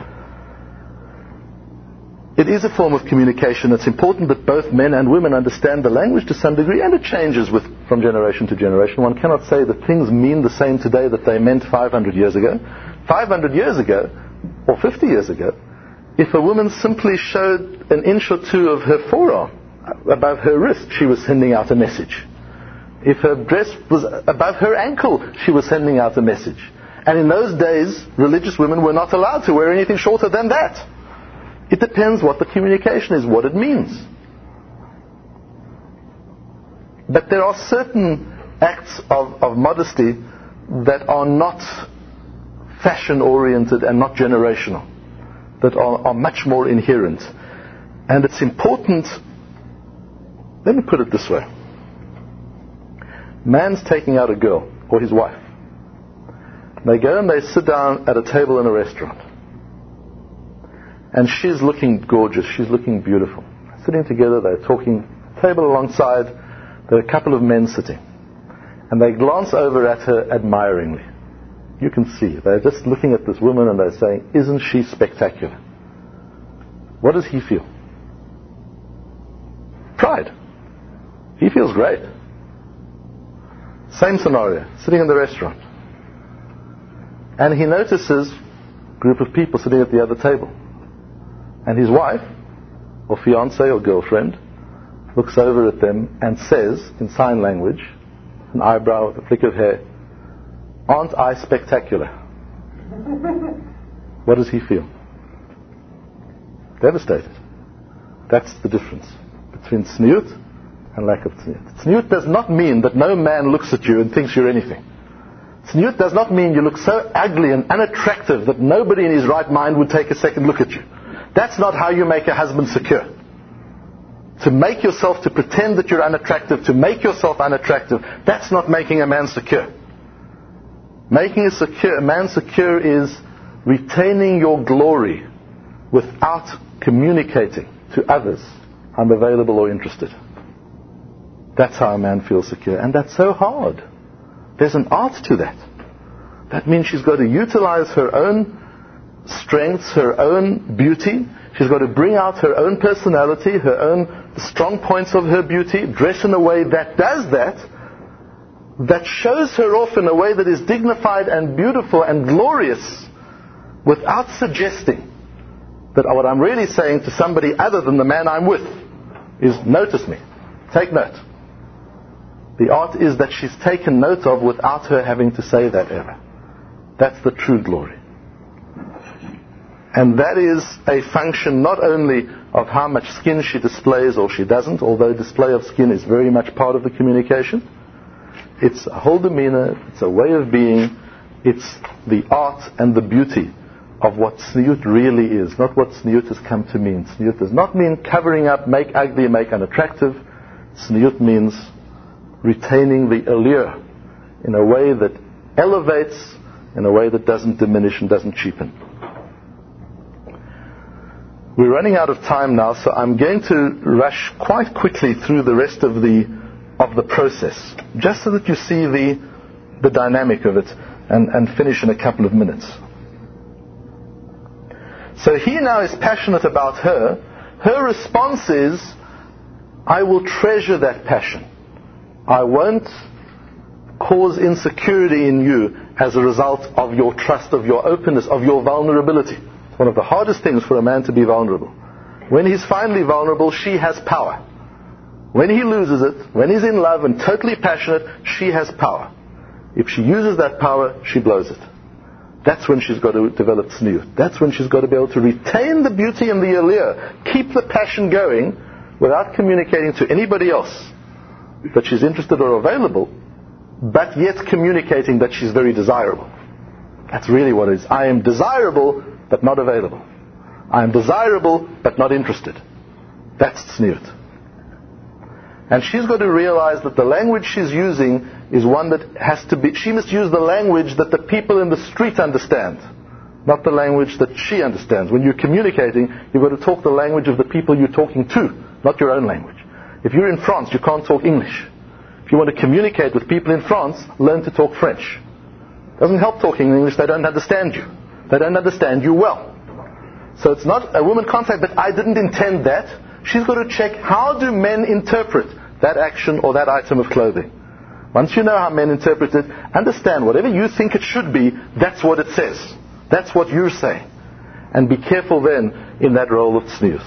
It is a form of communication. It's important that both men and women understand the language to some degree, and it changes with, from generation to generation. One cannot say that things mean the same today that they meant five hundred years ago. five hundred years ago, or fifty years ago, if a woman simply showed an inch or two of her forearm above her wrist, she was sending out a message. If her dress was above her ankle, she was sending out a message. And in those days, religious women were not allowed to wear anything shorter than that. It depends what the communication is, what it means. But there are certain acts of, of modesty that are not fashion-oriented and not generational, that are, are much more inherent. And it's important, let me put it this way. Man's taking out a girl, or his wife. They go and they sit down at a table in a restaurant. And she's looking gorgeous, she's looking beautiful. Sitting together, they're talking, table alongside, there are a couple of men sitting. And they glance over at her admiringly. You can see, they're just looking at this woman and they're saying, isn't she spectacular? What does he feel? Pride. He feels great. Same scenario, sitting in the restaurant. And he notices a group of people sitting at the other table. And his wife, or fiancée or girlfriend, looks over at them and says, in sign language, an eyebrow, a flick of hair, "Aren't I spectacular?" What does he feel? Devastated. That's the difference between tzniut and lack of tzniut. Tzniut does not mean that no man looks at you and thinks you're anything. Tzniut does not mean you look so ugly and unattractive that nobody in his right mind would take a second look at you. That's not how you make a husband secure. To make yourself, to pretend that you're unattractive, to make yourself unattractive, that's not making a man secure. Making a, secure, a man secure is retaining your glory without communicating to others, "I'm available or interested." That's how a man feels secure. And that's so hard. There's an art to that. That means she's got to utilize her own strengths, her own beauty. She's got to bring out her own personality, her own strong points of her beauty, dress in a way that does that, that shows her off in a way that is dignified and beautiful and glorious, without suggesting that what I'm really saying to somebody other than the man I'm with is, "Notice me, take note." The art is that she's taken note of without her having to say that ever. That's the true glory. And that is a function not only of how much skin she displays or she doesn't, although display of skin is very much part of the communication. It's a whole demeanor, it's a way of being, it's the art and the beauty of what tzniut really is, not what tzniut has come to mean. Tzniut does not mean covering up, make ugly, make unattractive. Tzniut means retaining the allure in a way that elevates, in a way that doesn't diminish and doesn't cheapen. We're running out of time now, so I'm going to rush quite quickly through the rest of the of the process, just so that you see the the dynamic of it, and, and finish in a couple of minutes. So he now is passionate about her. Her response is, "I will treasure that passion. I won't cause insecurity in you as a result of your trust, of your openness, of your vulnerability." It's one of the hardest things for a man to be vulnerable. When he's finally vulnerable, she has power. When he loses it, when he's in love and totally passionate, she has power. If she uses that power, she blows it. That's when she's got to develop tzniut. That's when she's got to be able to retain the beauty and the allure, keep the passion going without communicating to anybody else that she's interested or available, but yet communicating that she's very desirable. That's really what it is. I am desirable, but not available. I am desirable, but not interested. That's tzniut. And she's got to realize that the language she's using is one that has to be, she must use the language that the people in the street understand, not the language that she understands. When you're communicating, you've got to talk the language of the people you're talking to, not your own language. If you're in France, you can't talk English. If you want to communicate with people in France, learn to talk French. It doesn't help talking English, they don't understand you. They don't understand you well. So it's not, a woman can't say, "But I didn't intend that." She's got to check, how do men interpret that action or that item of clothing? Once you know how men interpret it, understand whatever you think it should be, that's what it says. That's what you're saying. And be careful then in that role of tzniut.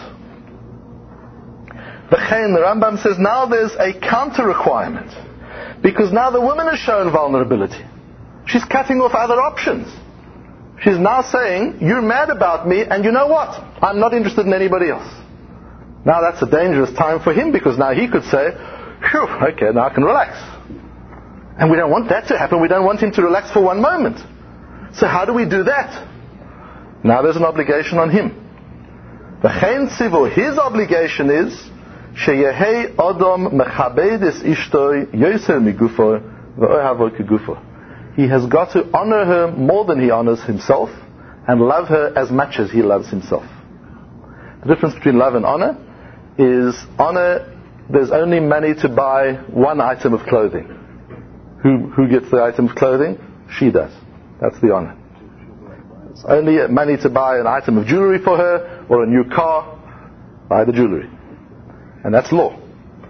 The Rambam says now there's a counter requirement. Because now the woman has shown vulnerability. She's cutting off other options. She's now saying, "You're mad about me, and you know what? I'm not interested in anybody else." Now that's a dangerous time for him, because now he could say, "Phew, okay, now I can relax." And we don't want that to happen. We don't want him to relax for one moment. So how do we do that? Now there's an obligation on him. V'chein tzivu, his obligation is, sheyehei odom mechabed es ishtoi yoser migufo v'ohavo kegufo. He has got to honor her more than he honors himself, and love her as much as he loves himself. The difference between love and honor is, honor, there's only money to buy one item of clothing. Who, who gets the item of clothing? She does. That's the honor. It's only money to buy an item of jewelry for her, or a new car. Buy the jewelry. And that's law.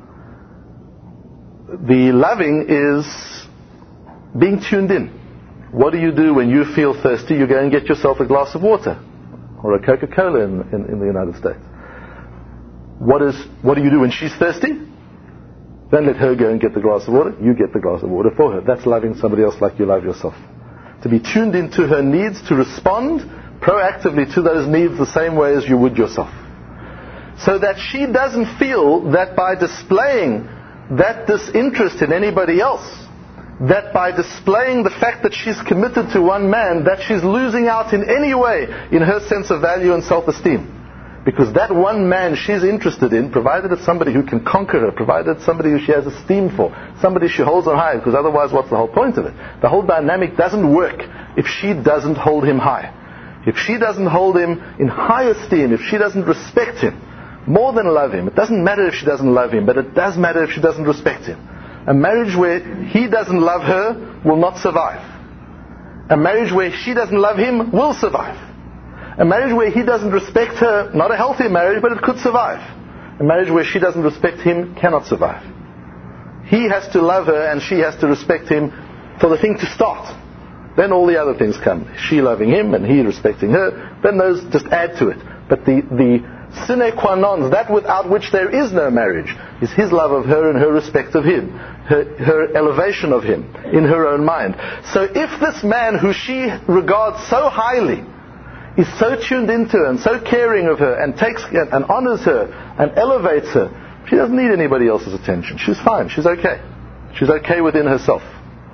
The loving is being tuned in. What do you do when you feel thirsty? You go and get yourself a glass of water, or a Coca-Cola in, in, in the United States. What is? What do you do when she's thirsty? Don't let her go and get the glass of water. You get the glass of water for her. That's loving somebody else like you love yourself. To be tuned into her needs, to respond proactively to those needs the same way as you would yourself. So that she doesn't feel that by displaying that disinterest in anybody else, that by displaying the fact that she's committed to one man, that she's losing out in any way in her sense of value and self-esteem. Because that one man she's interested in, provided it's somebody who can conquer her, provided it's somebody who she has esteem for, somebody she holds on high, because otherwise what's the whole point of it? The whole dynamic doesn't work if she doesn't hold him high. If she doesn't hold him in high esteem, if she doesn't respect him, more than love him. It doesn't matter if she doesn't love him, but it does matter if she doesn't respect him. A marriage where he doesn't love her will not survive. A marriage where she doesn't love him will survive. A marriage where he doesn't respect her, not a healthy marriage, but it could survive. A marriage where she doesn't respect him cannot survive. He has to love her and she has to respect him for the thing to start. Then all the other things come. She loving him and he respecting her, then those just add to it. But the, the sine qua non, that without which there is no marriage, is his love of her and her respect of him, her, her elevation of him in her own mind. So if this man who she regards so highly is so tuned into her and so caring of her and takes and honors her and elevates her, she doesn't need anybody else's attention. She's fine. She's okay. She's okay within herself.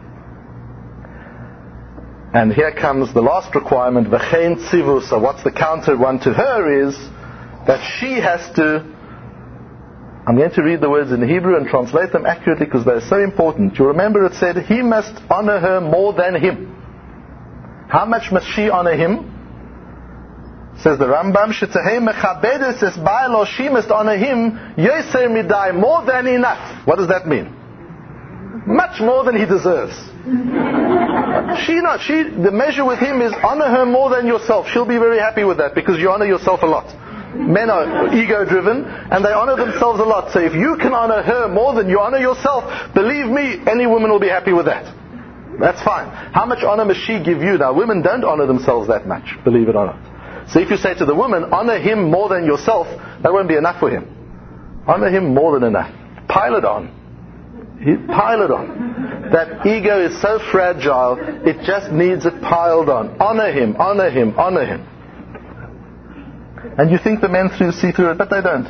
And here comes the last requirement, v'chein tzivu. So what's the counter one to her is that she has to, I'm going to read the words in Hebrew and translate them accurately because they're so important. You remember it said, he must honor her more than him. How much must she honor him? Says the Rambam, Shetzehei mechabedes es ba'alo, she must honor him, yoser midai, more than enough. What does that mean? Much more than he deserves. She not, she, the measure with him is honor her more than yourself. She'll be very happy with that because you honor yourself a lot. Men are ego-driven and they honor themselves a lot. So if you can honor her more than you honor yourself, believe me, any woman will be happy with that. That's fine. How much honor must she give you? Now, women don't honor themselves that much, believe it or not. So if you say to the woman, honor him more than yourself, that won't be enough for him. Honor him more than enough. Pile it on. He, pile it on. That ego is so fragile, it just needs it piled on. Honor him, honor him, honor him. And you think the men through, see through it, but they don't.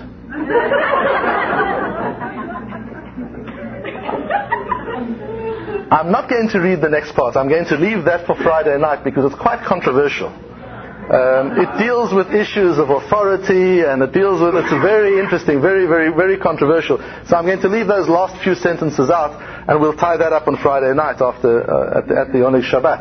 I'm not going to read the next part. I'm going to leave that for Friday night because it's quite controversial. Um, it deals with issues of authority and it deals with, it's very interesting, very, very, very controversial. So I'm going to leave those last few sentences out and we'll tie that up on Friday night after, uh, at the, at the Oneg Shabbat.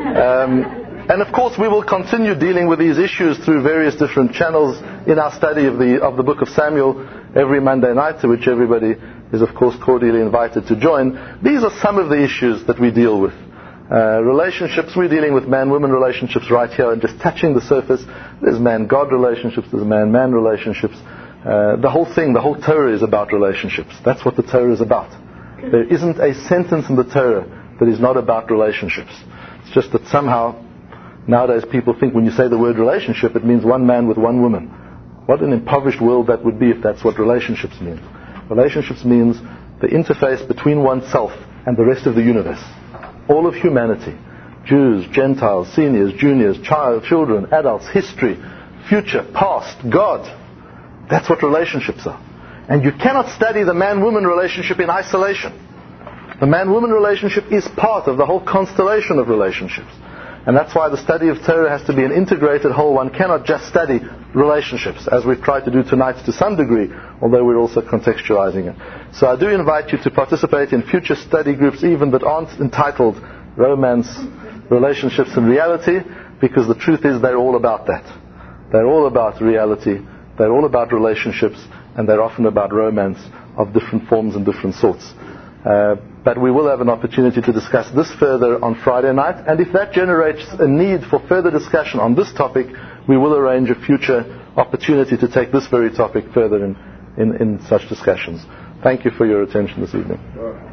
Um, and of course we will continue dealing with these issues through various different channels in our study of the, of the book of Samuel every Monday night, to which everybody is of course cordially invited to join. These are some of the issues that we deal with. Uh, relationships, we're dealing with man-woman relationships right here and just touching the surface. There's man-God relationships, there's man-man relationships. Uh, the whole thing, the whole Torah is about relationships. That's what the Torah is about. There isn't a sentence in the Torah that is not about relationships. It's just that somehow, nowadays people think when you say the word relationship, it means one man with one woman. What an impoverished world that would be if that's what relationships means. Relationships means the interface between oneself and the rest of the universe. All of humanity, Jews, Gentiles, seniors, juniors, child, children, adults, history, future, past, God. That's what relationships are. And you cannot study the man-woman relationship in isolation. The man-woman relationship is part of the whole constellation of relationships. And that's why the study of Torah has to be an integrated whole. One cannot just study relationships, as we've tried to do tonight to some degree, although we're also contextualizing it. So I do invite you to participate in future study groups, even that aren't entitled Romance, Relationships and Reality, because the truth is they're all about that. They're all about reality, they're all about relationships, and they're often about romance of different forms and different sorts. Uh, but we will have an opportunity to discuss this further on Friday night, and if that generates a need for further discussion on this topic, we will arrange a future opportunity to take this very topic further in, in, in such discussions. Thank you for your attention this evening.